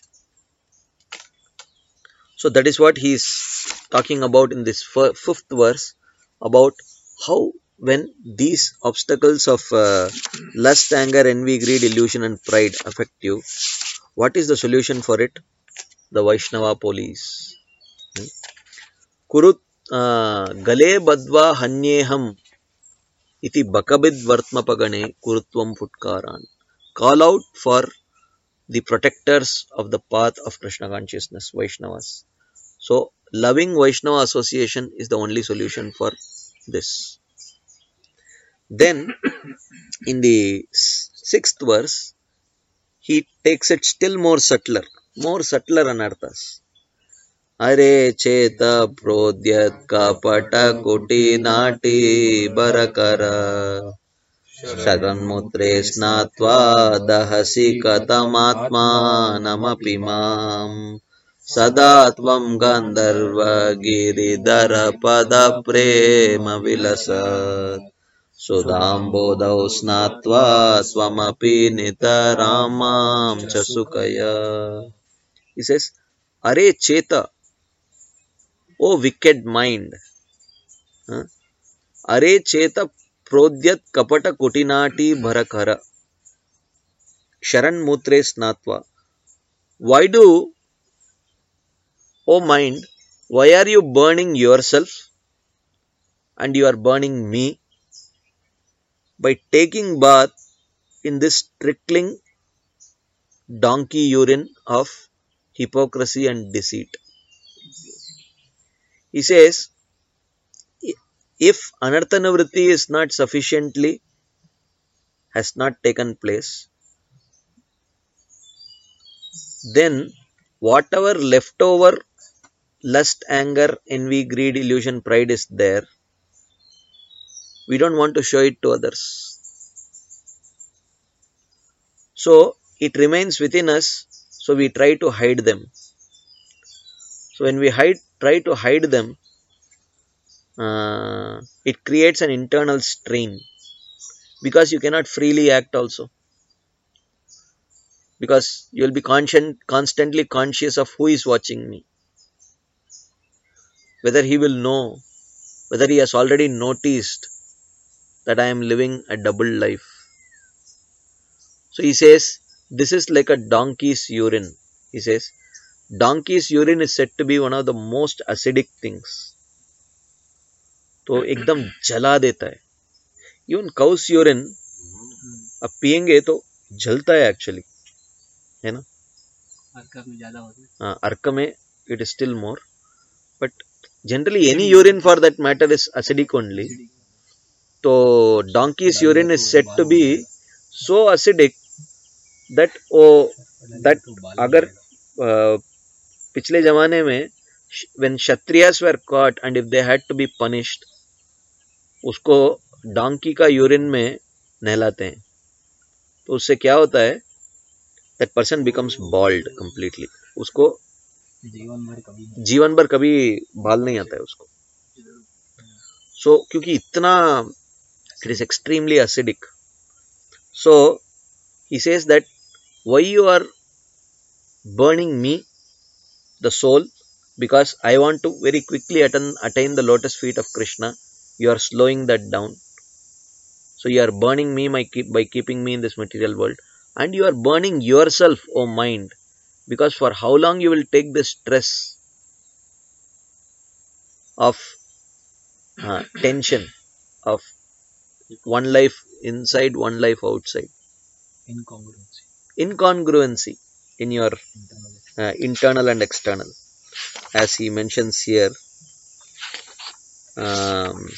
So that is what he is talking about in this fifth verse, about how when these obstacles of lust, anger, envy, greed, illusion, and pride affect you, what is the solution for it? The Vaishnava police. Kurut gale badva hanyeham iti bakabid vartmapagane kurutvam futkaran. Call out for the protectors of the path of Krishna consciousness, Vaishnavas. So, loving Vaishnava association is the only solution for this. Then, in the sixth verse, he takes it still more subtler anarthas. Are cheta prodhyat kapata kuti nati barakara sharanmutre snatva dahasi katamatma namapi mam Sadatvam Gandharva Giridhara Pada Prema Vilasat Sudambodau Snatva Swamapi Nitaramam Chasukaya. He says, Are Cheta, O wicked mind, Are Cheta Prodhyat Kapata Kutinati Bharakara Sharan Mutre Snatva. Why do, O mind, why are you burning yourself and you are burning me by taking bath in this trickling donkey urine of hypocrisy and deceit? He says, if anarthanavritti is not sufficiently, has not taken place, then whatever leftover lust, anger, envy, greed, illusion, pride is there, we don't want to show it to others. So it remains within us, so we try to hide them. So when we try to hide them, it creates an internal strain, because you cannot freely act also, because you will be constantly conscious of who is watching me, whether he will know, whether he has already noticed that I am living a double life. So he says, this is like a donkey's urine. He says, donkey's urine is said to be one of the most acidic things. तो एकदम जला देता है. Even cows urine अब पियेंगे तो जलता है एक्चुअली, है ना. अर्क में it is still more, but generally any urine for that matter is acidic only. So donkey's urine is said to be so acidic that अगर पिछले जमाने में when Kshatriyas were caught and if they had to be punished, उसको donkey का urine में नहलाते हैं, तो उससे क्या होता है, that person becomes bald completely. उसको जीवन भर कभी बाल नहीं आता है उसको. सो क्योंकि इतना it is extremely acidic. So he says that why you are burning me, the soul, because I want to very quickly attain the lotus feet of Krishna. You are slowing that down. So you are burning me by keeping me in this material world, and you are burning yourself, O mind, because for how long you will take the stress of tension of one life inside, one life outside. Incongruency in your internal and external. as he mentions here. Um,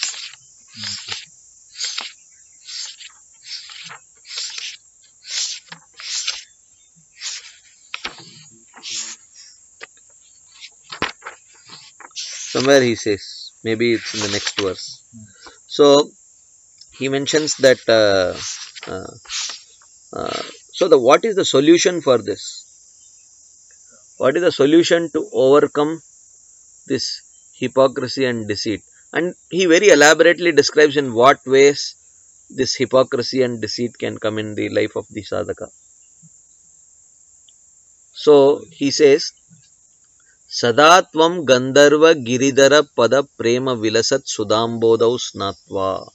Somewhere he says, maybe it's in the next verse. So he mentions that. Uh, uh, so what is the solution for this? What is the solution to overcome this hypocrisy and deceit? And he very elaborately describes in what ways this hypocrisy and deceit can come in the life of the sadhaka. So he says, Sadatvam Gandharva Giridhara Pada Prema Vilasat Sudambodau Snatva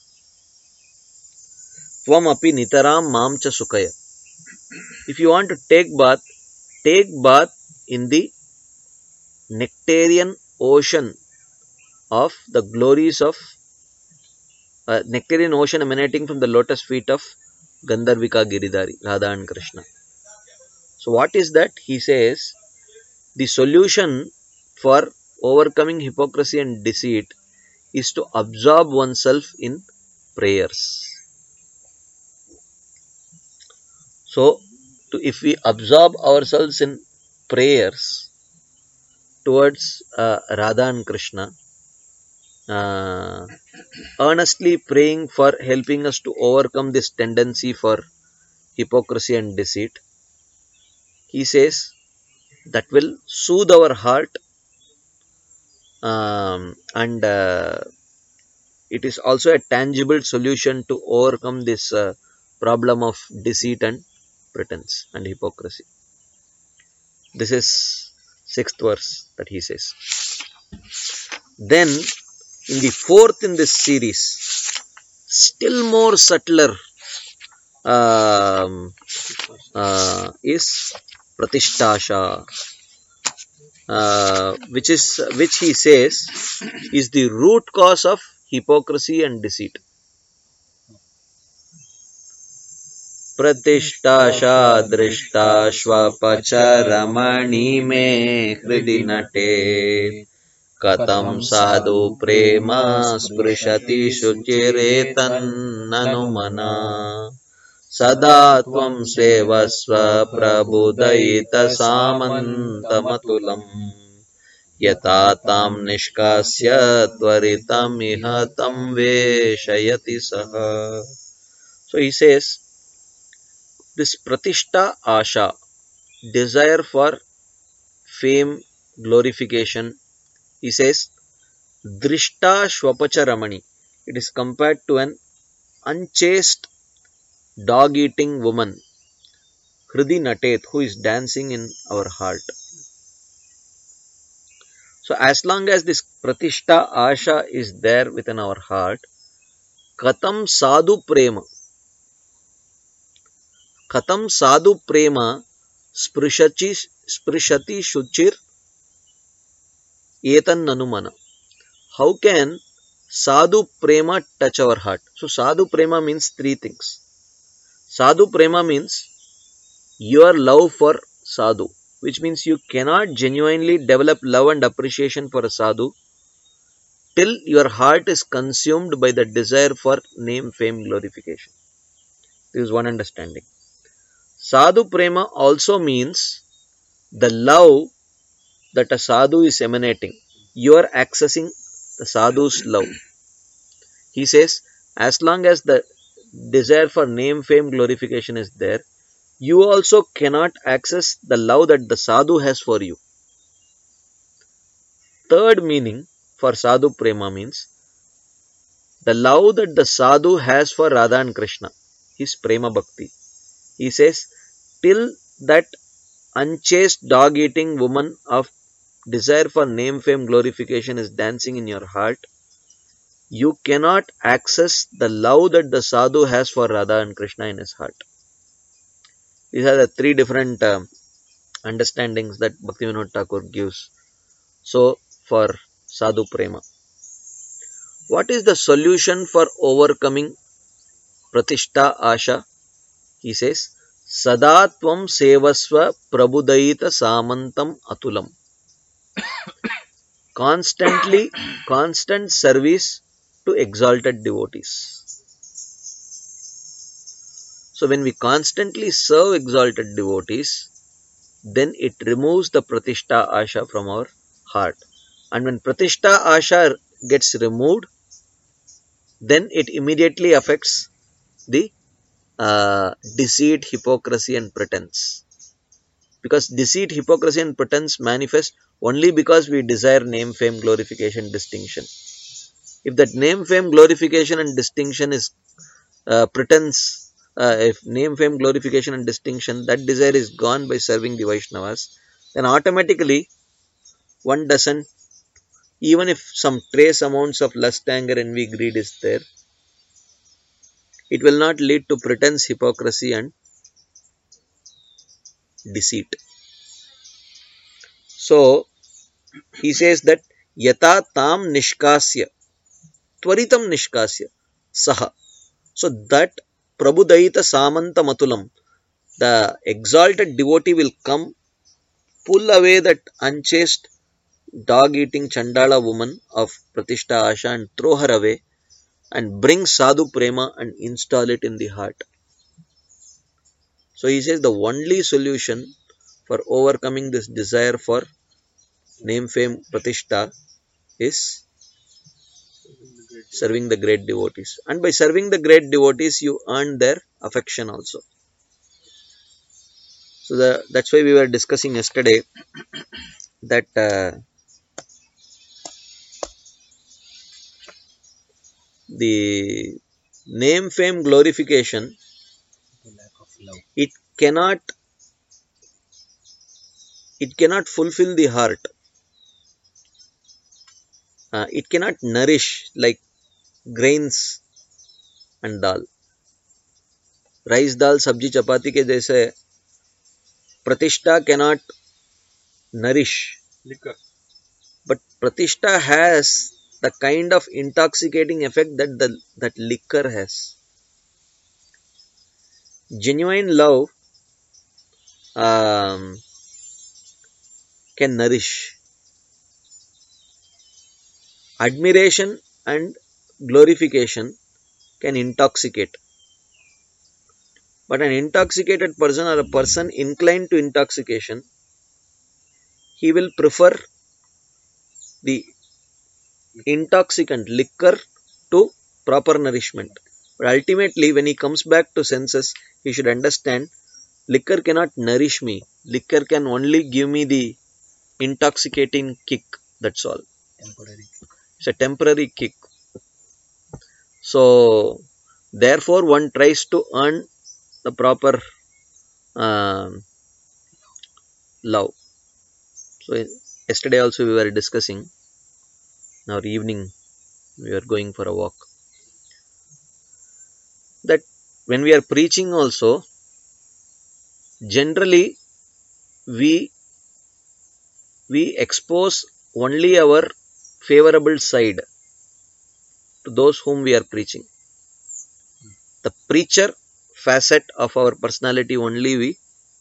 Tvam Api Nitaram Mamcha Sukaya. If you want to take bath in the nectarian ocean of the glories of nectarian ocean emanating from the lotus feet of Gandharvika Giridhari, Radha and Krishna. So what is that? He says, the solution for overcoming hypocrisy and deceit is to absorb oneself in prayers. So, if we absorb ourselves in prayers towards Radha and Krishna, earnestly praying for helping us to overcome this tendency for hypocrisy and deceit, he says that will soothe our heart, and it is also a tangible solution to overcome this problem of deceit and pretense and hypocrisy. This is 6th verse that he says. Then in the 4th in this series, still more subtler is Pratisthasha, which he says is the root cause of hypocrisy and deceit. Pratisthasha drishta shvapacharamani me hridi nate katam sadhu prema sprishati shuchiretan nanumana sada tvam sevasva prabudayita samantamatulam yata tam nishkasya tvaritam ihatam veshayati saha. So he says, this pratishtha asha, desire for fame, glorification, he says, drishta shvapacharamani, it is compared to an unchaste dog-eating woman, hridi natet, who is dancing in our heart. So as long as this pratishtha asha is there within our heart, katam sadhu prema sprishati shuchir etan nanumana. How can sadhu prema touch our heart? So sadhu prema means 3 things. Sadhu prema means your love for sadhu, which means you cannot genuinely develop love and appreciation for a sadhu till your heart is consumed by the desire for name, fame, glorification. This is one understanding. Sadhu prema also means the love that a sadhu is emanating. You are accessing the sadhu's love. He says, as long as the desire for name, fame, glorification is there, you also cannot access the love that the sadhu has for you. Third meaning for sadhu prema means the love that the sadhu has for Radha and Krishna, his prema bhakti. He says, till that unchaste dog-eating woman of desire for name, fame, glorification is dancing in your heart, you cannot access the love that the sadhu has for Radha and Krishna in his heart. These are the 3 different understandings that Bhaktivinoda Thakur gives. So, for sadhu prema, what is the solution for overcoming pratishtha asha? He says, Sadatvam sevasva prabudayita samantam atulam. constant service to exalted devotees. So when we constantly serve exalted devotees, then it removes the Pratishta Asha from our heart. And when Pratishta Asha gets removed, then it immediately affects the deceit, hypocrisy, and pretense. Because deceit, hypocrisy, and pretense manifest only because we desire name, fame, glorification, distinction. If that name, fame, glorification, and distinction is pretense, if name, fame, glorification, and distinction, that desire is gone by serving the Vaishnavas, then automatically one doesn't, even if some trace amounts of lust, anger, envy, greed is there, it will not lead to pretense, hypocrisy, and deceit. So he says that yata tam nishkasya, tvaritam nishkasya, saha. So that prabudayita samanta matulam, the exalted devotee will come, pull away that unchaste dog eating Chandala woman of Pratishta Asha and throw her away and bring Sadhu Prema and install it in the heart. So he says the only solution for overcoming this desire for name, fame, Pratishta is serving the great devotees. And by serving the great devotees, you earn their affection also. So that's why we were discussing yesterday that the name, fame, glorification, The lack of love. it cannot fulfill the heart. It cannot nourish like grains and dal. Rice, dal, sabji, chapati के जैसे Pratishtha cannot nourish, Liquor. but Pratishtha has the kind of intoxicating effect that liquor has. Genuine love um, can nourish. Admiration and glorification can intoxicate. But an intoxicated person or a person inclined to intoxication, he will prefer the intoxicant liquor to proper nourishment. But ultimately, when he comes back to senses, he should understand liquor cannot nourish me. Liquor can only give me the intoxicating kick. That's all. Temporary. It's a temporary kick. So, therefore, one tries to earn the proper um love. So, yesterday also we were discussing. Now, evening we are going for a walk. That when we are preaching also, generally we expose only our favorable side to those whom we are preaching. The preacher facet of our personality only we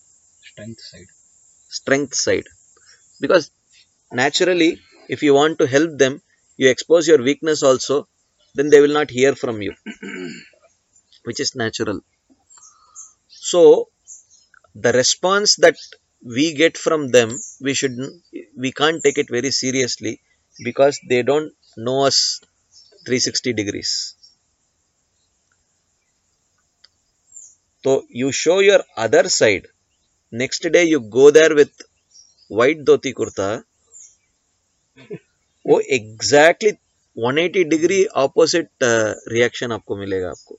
strength side, because naturally if you want to help them, you expose your weakness also, then they will not hear from you, which is natural. So the response that we get from them, we can't take it very seriously, because they don't know us 360 degrees. So you show your other side. Next day you go there with white dhoti kurta. वो exactly 180 degree opposite reaction आपको मिलेगा आपको.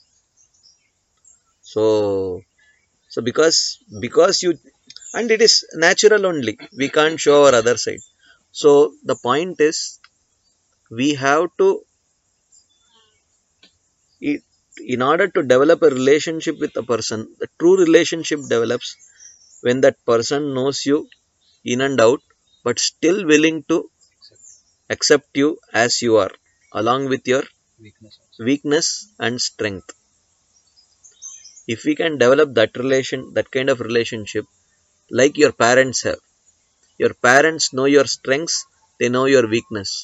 So because you, and it is natural only. We can't show our other side. So the point is, we have to, in order to develop a relationship with a person, the true relationship develops when that person knows you in and out, but still willing to accept you as you are, along with your weakness and strength. If we can develop that kind of relationship, like your parents have. Your parents know your strengths, they know your weakness.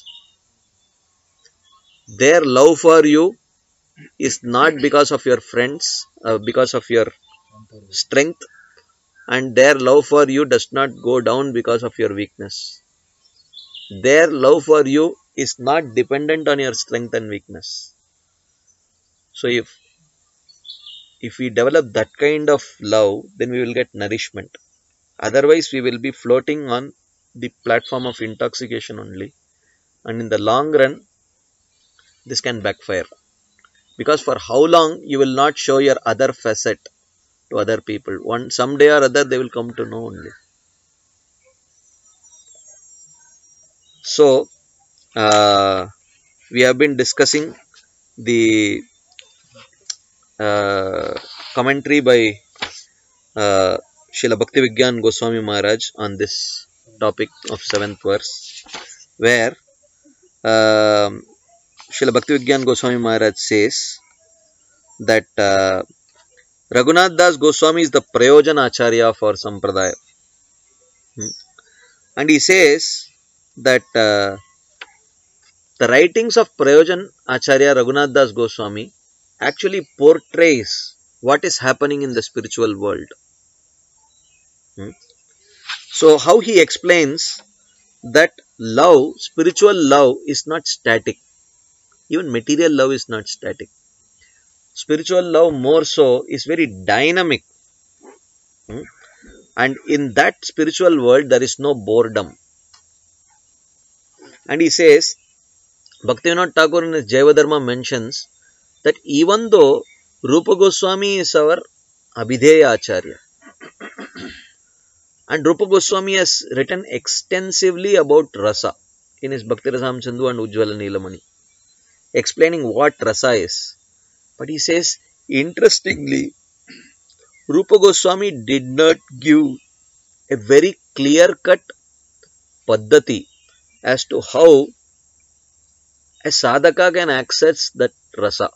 Their love for you is not because of your friends, because of your strength, and their love for you does not go down because of your weakness. Their love for you is not dependent on your strength and weakness. So if we develop that kind of love, then we will get nourishment. Otherwise, we will be floating on the platform of intoxication only. And in the long run, this can backfire. Because for how long you will not show your other facet to other people. One someday or other they will come to know only. So we have been discussing the uh, commentary by Srila Bhaktivigyan Goswami Maharaj on this topic of seventh verse, where um Srila Bhaktivigyan Goswami Maharaj says that Raghunath Das Goswami is the Prayojan Acharya for Sampradaya. Hmm. And he says that the writings of Prayojan Acharya Raghunath Das Goswami actually portrays what is happening in the spiritual world. Hmm. So, how he explains that love, spiritual love, is not static. Even material love is not static. Spiritual love, more so, is very dynamic. Hmm. And in that spiritual world, there is no boredom. And he says, Bhaktivinoda Thakur in his Jayavadharma mentions that even though Rupa Goswami is our Abhideya Acharya, and Rupa Goswami has written extensively about rasa in his Bhakti Rasam Sindhu and Ujjvala Nilamani, explaining what rasa is. But he says, interestingly, Rupa Goswami did not give a very clear cut paddhati as to how a sadhaka can access that rasa.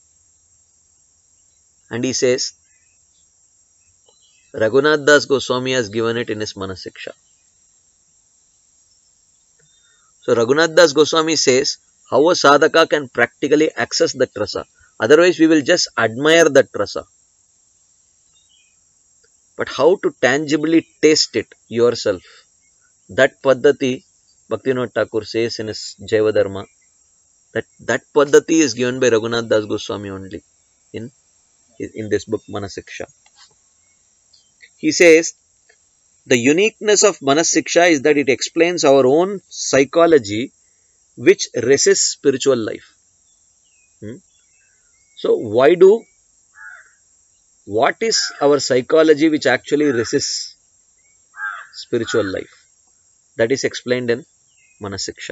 And he says, Raghunath Das Goswami has given it in his Manasiksha. So Raghunath Das Goswami says how a sadhaka can practically access that rasa. Otherwise, we will just admire that rasa. But how to tangibly taste it yourself? That paddhati, Bhaktivinoda Thakur says in his Jayavadharma, that paddhati is given by Raghunath Das Goswami only in this book Manasiksha. He says the uniqueness of Manasiksha is that it explains our own psychology which resists spiritual life. So what is our psychology which actually resists spiritual life? That is explained in Manasiksha.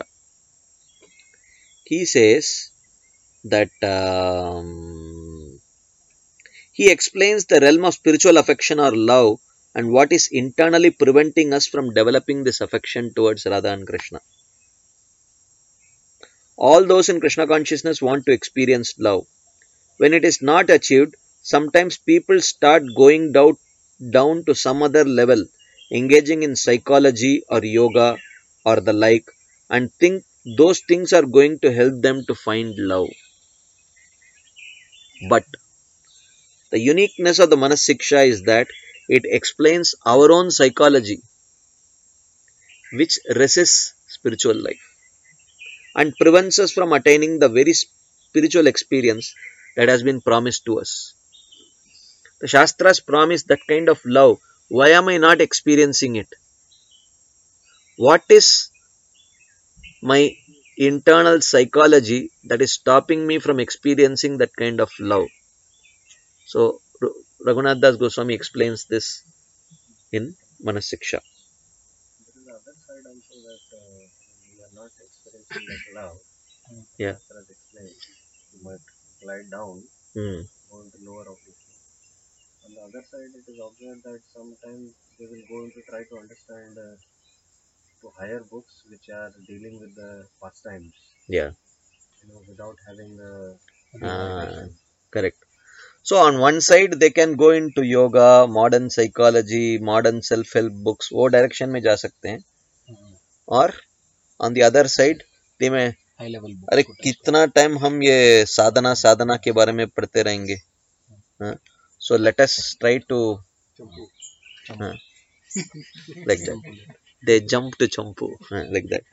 He says that he explains the realm of spiritual affection or love and what is internally preventing us from developing this affection towards Radha and Krishna. All those in Krishna consciousness want to experience love. When it is not achieved, sometimes people start going down to some other level, engaging in psychology or yoga or the like, and think those things are going to help them to find love. But the uniqueness of the Manasiksha is that it explains our own psychology, which resists spiritual life and prevents us from attaining the very spiritual experience that has been promised to us. The Shastras promise that kind of love. Why am I not experiencing it? What is my internal psychology that is stopping me from experiencing that kind of love? So, Raghunath Das Goswami explains this in Manasiksha. There is the other side also that we are not experiencing that love. Yeah. As explained, you might glide down, go into lower operation. On the other side, it is observed that sometimes they will go into try to understand to higher books which are dealing with the pastimes. Yeah. Without having the correct. So on one side they can go into yoga, modern psychology, modern self-help books, वो direction में जा सकते हैं. or on the other side they may, high level अरे books कितना time हम ये साधना साधना के बारे में पढ़ते रहेंगे. So let us try to like that. They jump to Champu, like that.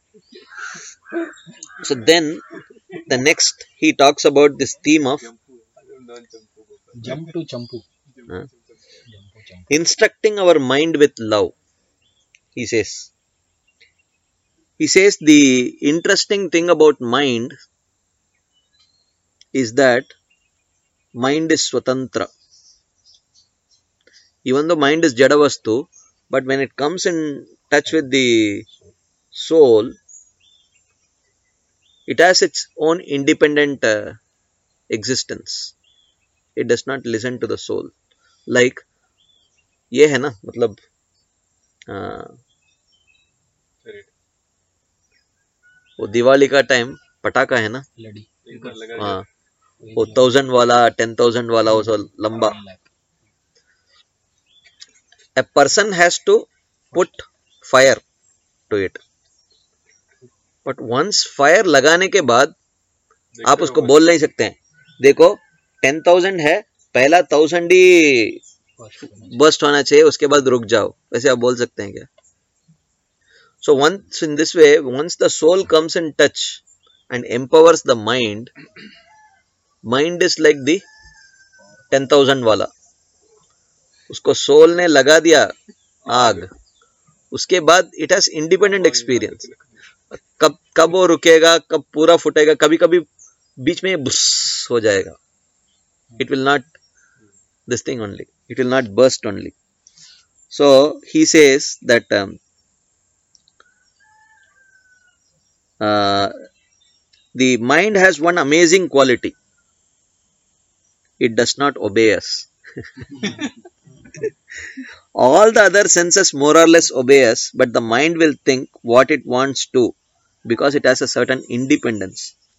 So then the next he talks about this theme of jump to चंपू instructing our mind with love. He says the interesting thing about mind is that mind is swatantra. Even though mind is jadavastu, but when it comes in touch with the soul, it has its own independent existence. It does not listen to the soul. Like ये है ना, मतलब वो दिवाली का time पटाखा है ना, लड़ी हाँ, वो 1000 वाला 10,000 वाला वो सब लंबा. A person has to put fire to it, but once fire लगाने के बाद आप उसको बोल नहीं सकते हैं देखो 10,000 है, पहला 1000 ही बस्ट होना चाहिए, उसके बाद रुक जाओ, वैसे आप बोल सकते हैं क्या? So once in this way, once the soul comes in touch and empowers the mind, mind is like the 10,000 वाला. उसको सोल ने लगा दिया आग, उसके बाद इट हैज इंडिपेंडेंट एक्सपीरियंस. कब कब वो रुकेगा, कब पूरा फुटेगा, कभी कभी बीच में बुस हो जाएगा. It will not this thing only, it will not burst only. So he says that the mind has one amazing quality: it does not obey us. All the other senses more or less obey us, but the mind will think what it wants to because it has a certain independence.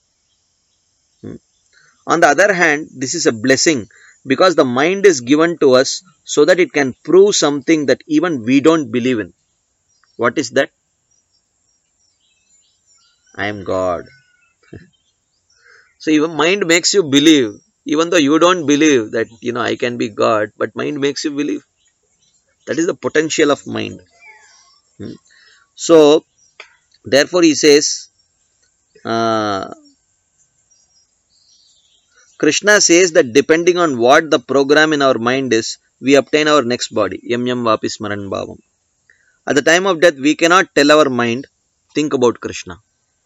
On the other hand, this is a blessing because the mind is given to us so that it can prove something that even we don't believe in. What is that? I am God. So even mind makes you believe, even though you don't believe that I can be God, but mind makes you believe. That is the potential of mind. So therefore he says, Krishna says that depending on what the program in our mind is, we obtain our next body. Yam yam vapi smaran bhavam. At the time of death, we cannot tell our mind, think about Krishna.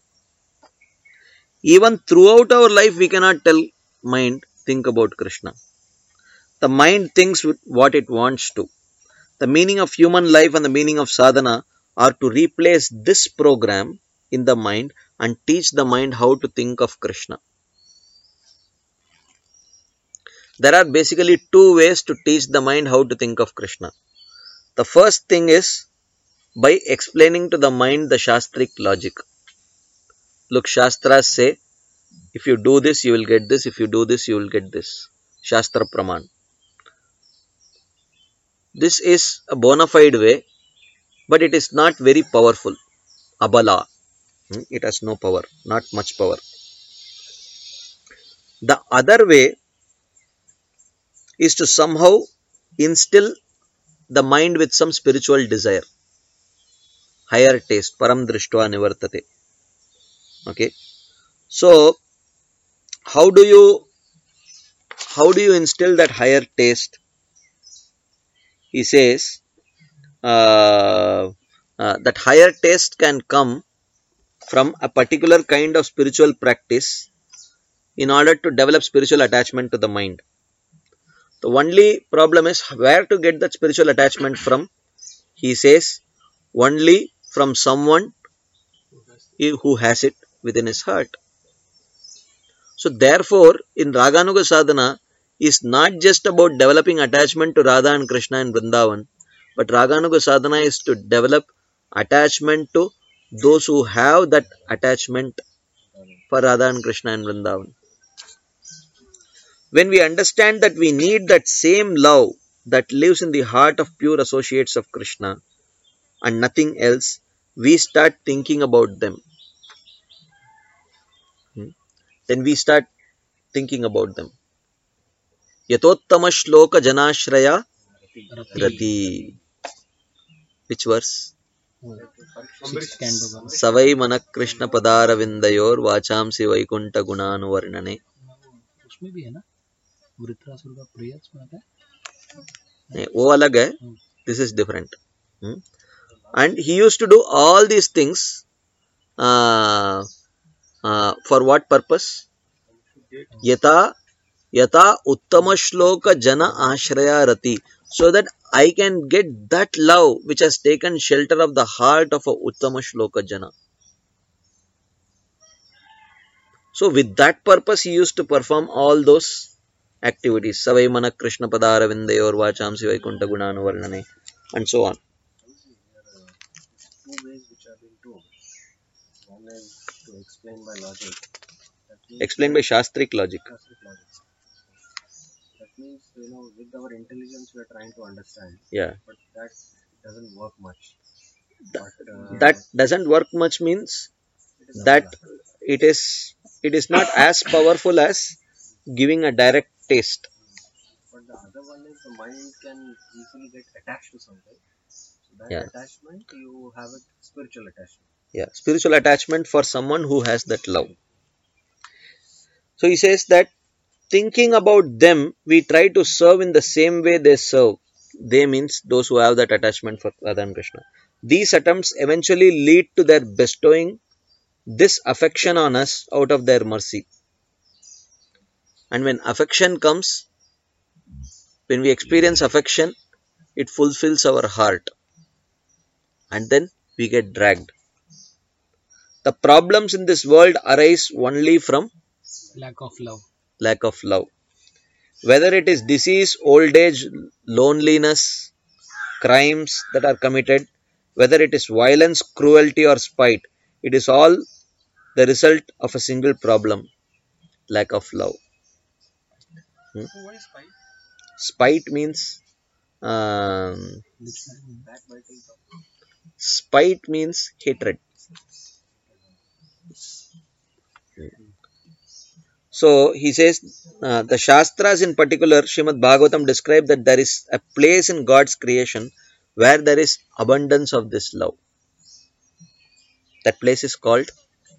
Even throughout our life, we cannot tell mind, think about Krishna. The mind thinks what it wants to. The meaning of human life and the meaning of sadhana are to replace this program in the mind and teach the mind how to think of Krishna. There are basically two ways to teach the mind how to think of Krishna. The first thing is by explaining to the mind the Shastric logic. Look, Shastras say, if you do this, you will get this. If you do this, you will get this. Shastra Praman. This is a bona fide way, but it is not very powerful. Abala. It has no power, not much power. The other way is to somehow instill the mind with some spiritual desire. Higher taste. Param drishtva nivartate. Okay. So, how do you instill that higher taste? He says that higher taste can come from a particular kind of spiritual practice in order to develop spiritual attachment to the mind. The only problem is where to get that spiritual attachment from. He says only from someone who has it within his heart. So therefore, in Raganuga Sadhana is not just about developing attachment to Radha and Krishna in Vrindavan, but Raganuga Sadhana is to develop attachment to those who have that attachment for Radha and Krishna in Vrindavan. When we understand that we need that same love that lives in the heart of pure associates of Krishna and nothing else, we start thinking about them. Then we start thinking about them. Yatottama shloka janashraya Rati. rati. Which verse? Sixth canto. Savai manak krishna padara vindayor vachamsi vaikunta gunanu varnane. उसमें भी है ना वृत्रासुर का prayers में आता है वो अलग है. This is different. And he used to do all these things for what purpose? Yata uttama shloka jana ashraya rati. So that I can get that love which has taken shelter of the heart of a uttama shloka jana. So with that purpose he used to perform all those activities. Savai manak krishna padara vindayor vachamsi vaikunta gunanu varnane, and so on. Two ways which have been told. One is to explain by logic. Explained by shastric logic. That means, with our intelligence we are trying to understand. Yeah. But that doesn't work much. That doesn't work much means that it is not as powerful as giving a direct taste. But the other one is the mind can easily get attached to something. So that attachment, you have a spiritual attachment. Yeah, spiritual attachment for someone who has that love. So he says that thinking about them, we try to serve in the same way they serve. They means those who have that attachment for Radha and Krishna. These attempts eventually lead to their bestowing this affection on us out of their mercy. And when affection comes, when we experience affection, it fulfills our heart. And then we get dragged. The problems in this world arise only from lack of love. Lack of love. Whether it is disease, old age, loneliness, crimes that are committed, whether it is violence, cruelty or spite, it is all the result of a single problem: lack of love. What is spite? Spite means spite means hatred. So he says the Shastras, in particular Srimad Bhagavatam, describe that there is a place in God's creation where there is abundance of this love. That place is called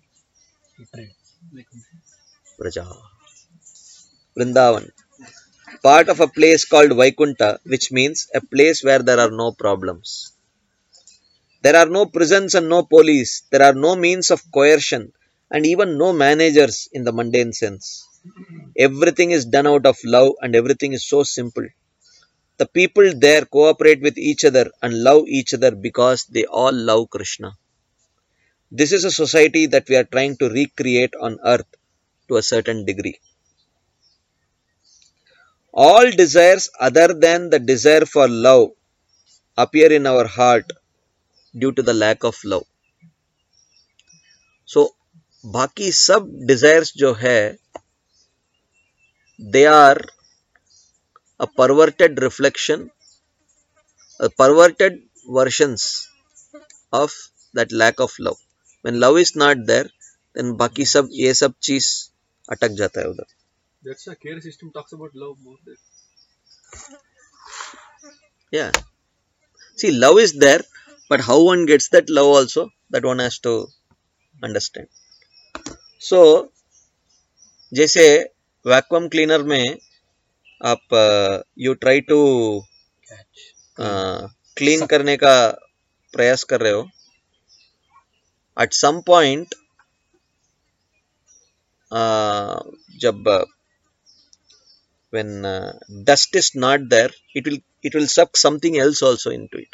Vraja, Vrindavan. Part of a place called Vaikunta, which means a place where there are no problems. There are no prisons and no police. There are no means of coercion and even no managers in the mundane sense. Everything is done out of love and everything is so simple. The people there cooperate with each other and love each other because they all love Krishna. This is a society that we are trying to recreate on earth to a certain degree. All desires other than the desire for love appear in our heart due to the lack of love. So, बाकी सब desires जो है, they are a perverted reflection, a perverted versions of that lack of love. When love is not there, then बाकी सब ये सब चीज अटक जाता है उधर. That's a care system talks about love more than. Yeah. See, love is there, but how one gets that love also, that one has to understand. So, जैसे वैक्यूम क्लीनर में आप यू ट्राई टू क्लीन करने का प्रयास कर रहे हो, at some point जब when dust is not there, it will suck something else also into it.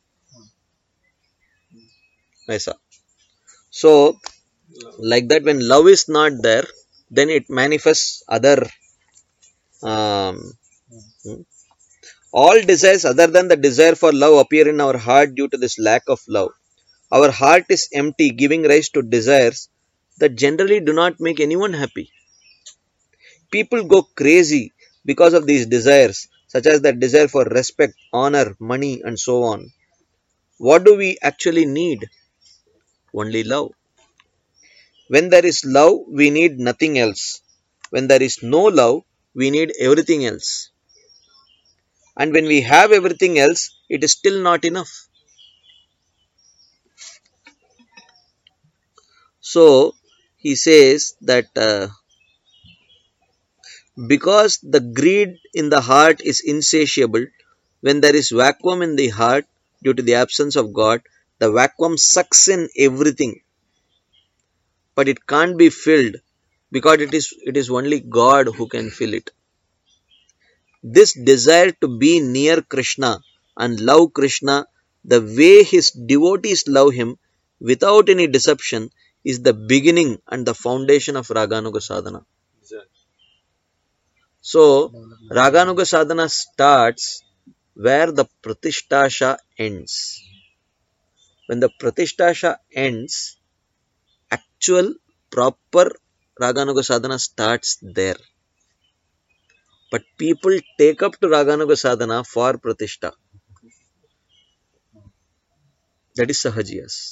ऐसा. So like that, when love is not there, then it manifests other all desires other than the desire for love appear in our heart due to this lack of love. Our heart is empty, giving rise to desires that generally do not make anyone happy. People go crazy because of these desires, such as the desire for respect, honor, money, and so on. What do we actually need? Only love. When there is love, we need nothing else. When there is no love, we need everything else. And when we have everything else, it is still not enough. So, he says that because the greed in the heart is insatiable, when there is vacuum in the heart due to the absence of God, the vacuum sucks in everything, but it can't be filled because it is only God who can fill it. This desire to be near Krishna and love Krishna the way his devotees love him without any deception is the beginning and the foundation of Raganuga sadhana. So, Raganuga sadhana starts where the Pratisthasha ends. When the Pratisthasha ends, actual proper Raganuga sadhana starts there. But people take up to Raganuga sadhana for Pratishtha. That is Sahajiyas.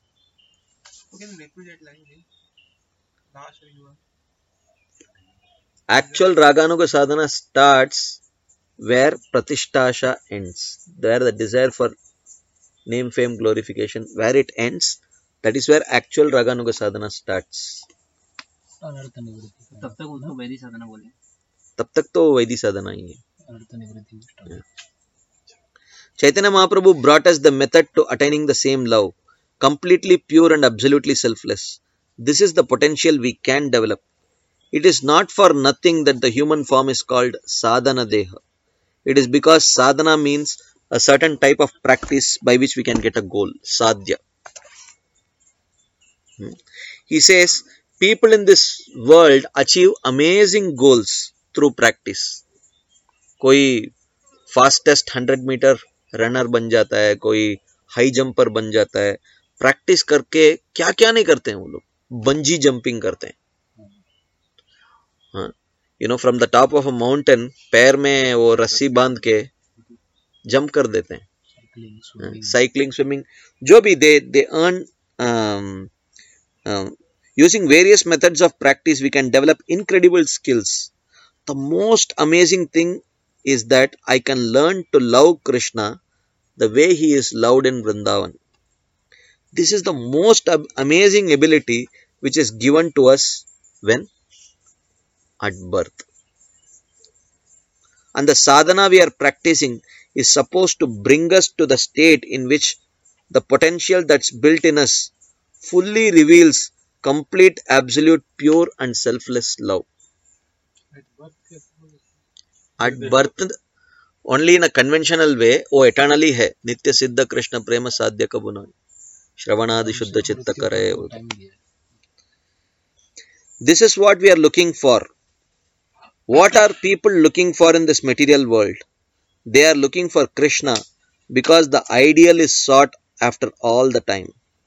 Actual Raganuga sadhana starts where Pratisthasha ends. Where the desire for name, fame, glorification, where it ends, that is where actual Raganuga sadhana starts. अनर्थ निवृत्ति तब तक उसको वैदिक साधना बोले. तब तक तो वैदिक साधना ही है. अनर्थ निवृत्ति. Chaitanya Mahaprabhu brought us the method to attaining the same love, completely pure and absolutely selfless. This is the potential we can develop. It is not for nothing that the human form is called sadhana deha. It is because sadhana means a certain type of practice by which we can get a goal, sadhya. He says, people in this world achieve amazing goals through practice. कोई fastest 100 metre runner बन जाता है, कोई high jumper बन जाता है. Practice करके क्या क्या नहीं करते हैं वो लोग. बंजी जंपिंग करते हैं. From the top of a mountain पैर में वो रस्सी बांध के जंप कर देते हैं. साइकिलिंग, स्विमिंग, जो भी they earn. Using various methods of practice, we can develop incredible skills. The most amazing thing is that I can learn to love Krishna the way he is loved in Vrindavan. This is the most amazing ability which is given to us when? At birth. And the sadhana we are practicing is supposed to bring us to the state in which the potential that's built in us fully reveals complete, absolute, pure and selfless love. At birth, only in a conventional way, वो eternally है. नित्य सिद्ध कृष्ण प्रेम साध्य कबू न श्रवणादि शुद्ध चित्त करे. This is what we are looking for. What are people looking for in this material world? They are looking for Krishna because the ideal is sought after all the time.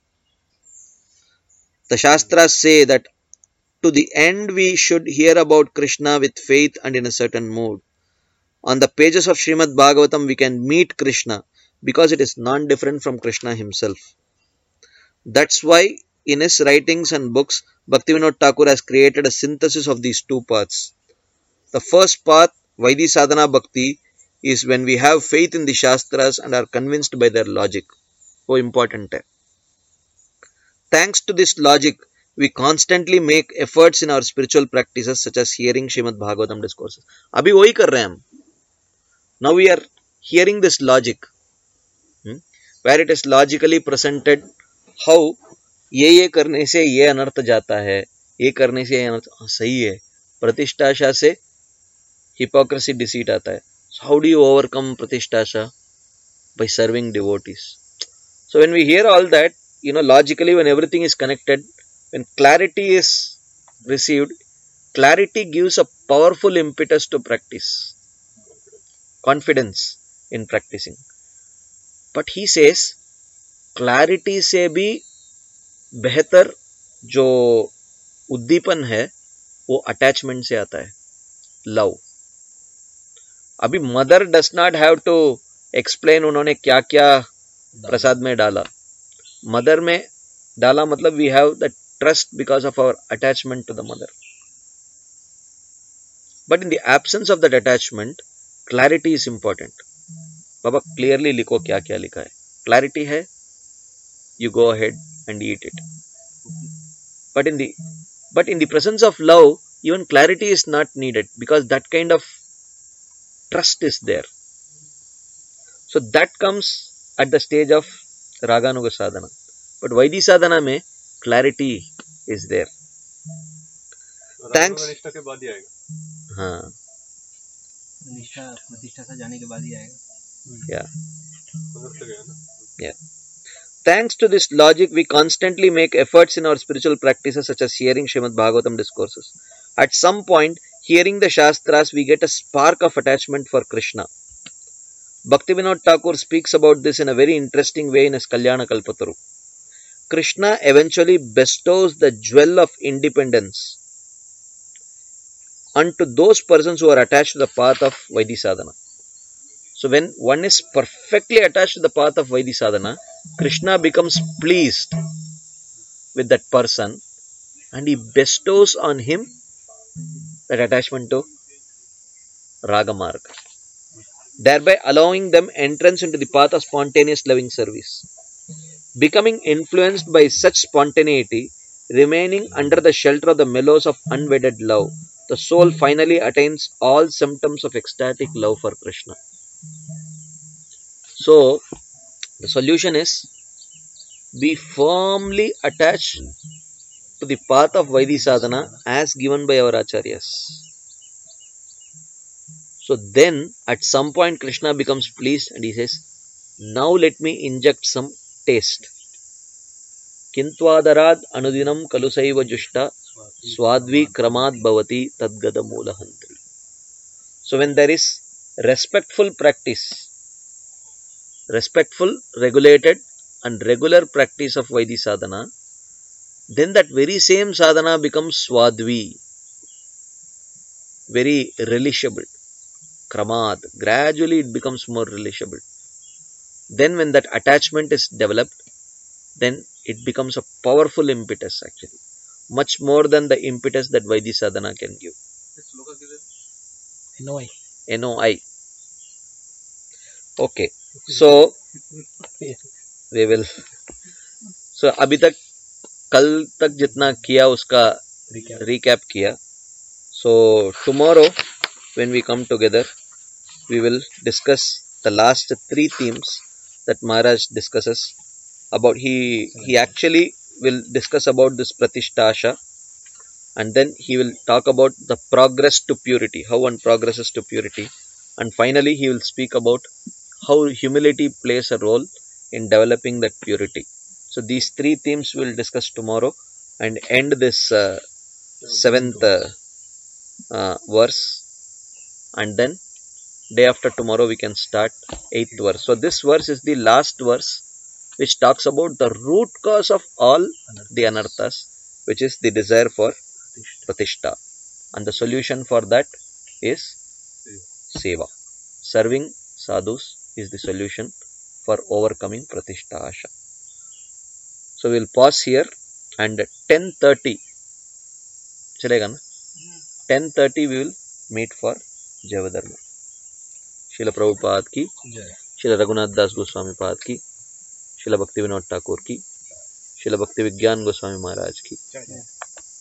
The Shastras say that to the end we should hear about Krishna with faith and in a certain mood. On the pages of Srimad Bhagavatam we can meet Krishna because it is non-different from Krishna himself. That's why in his writings and books, Bhaktivinoda Thakur has created a synthesis of these two paths. The first path, Vaidhi Sadhana Bhakti, is when we have faith in the Shastras and are convinced by their logic. Oh, important hai. Thanks to this logic, we constantly make efforts in our spiritual practices such as hearing Srimad Bhagavatam discourses. Abhi wahi kar rahe hum. Now we are hearing this logic, where it is logically presented how ये करने से ये अनर्थ जाता है, ये करने से ये अनर्थ सही है. प्रतिष्ठाशा से hypocrisy, deceit आता है. So how do you overcome pratisthasha? By serving devotees. So when we hear all that, logically when everything is connected, when clarity is received, clarity gives a powerful impetus to practice. Confidence in practicing. But he says, clarity से भी बेहतर जो उद्दीपन है वो attachment से आता है, लव. अभी mother does not have to explain उन्होंने क्या क्या प्रसाद में डाला. मदर में Dala matlab we have the trust because of our attachment to the mother. But in the absence of that attachment, clarity is important. Baba, clearly लिखो क्या क्या लिखा है. Clarity है, you go ahead and eat it. But in the presence of love, even clarity is not needed because that kind of trust is there. So that comes at the stage of Raganuga sadhana. But Vaidhi sadhana mein clarity is there. Thanks. निष्ठा के बाद ही आएगा. हाँ. निष्ठा प्रतिष्ठा से जाने के बाद ही आएगा. Yeah. उधर से गया ना. Yeah. Thanks to this logic, we constantly make efforts in our spiritual practices such as hearing Srimad Bhagavatam discourses. At some point, hearing the Shastras, we get a spark of attachment for Krishna. Bhaktivinoda Thakur speaks about this in a very interesting way in his Kalyana Kalpataru. Krishna eventually bestows the jewel of independence unto those persons who are attached to the path of Vaidhi sadhana. So when one is perfectly attached to the path of Vaidhi sadhana, Krishna becomes pleased with that person and he bestows on him that attachment to Raga Marga, thereby allowing them entrance into the path of spontaneous loving service. Becoming influenced by such spontaneity, remaining under the shelter of the mellows of unwedded love, the soul finally attains all symptoms of ecstatic love for Krishna. So, the solution is be firmly attached to the path of Vaidhi sadhana as given by our acharyas. So then at some point Krishna becomes pleased and he says, now let me inject some taste. Kintvadarad anudinam kalusaiva jushta swadvi kramad bhavati tadgada moolahantri. So when there is respectful practice, respectful, regulated and regular practice of Vaidhi sadhana, then that very same sadhana becomes swadvi, very relishable. Kramad, gradually it becomes more relishable. Then when that attachment is developed, then it becomes a powerful impetus actually, much more than the impetus that Vaidhi sadhana can give. NOI. NOI. Okay, so we will. So अभी तक कल तक जितना किया उसका recap किया. So tomorrow when we come together, we will discuss the last 3 themes that Maharaj discusses about. He actually will discuss about this Pratishtha Asha, and then he will talk about the progress to purity, how one progresses to purity, and finally he will speak about how humility plays a role in developing that purity. So these 3 themes we will discuss tomorrow and end this 7th verse, and then day after tomorrow we can start 8th verse. So this verse is the last verse which talks about the root cause of all the anarthas, which is the desire for pratishtha, and the solution for that is seva. Serving sadhus is the solution for overcoming pratishtha asha. So we will pause here, and at 10:30 chalega na? 10:30 we will meet for Jayavadharma. Srila Prabhupada ki, Srila Raghunath Das Goswami Pad ki, Srila Bhaktivinoda Thakur ki, Srila Bhakti Vigyan Goswami Maharaj ki.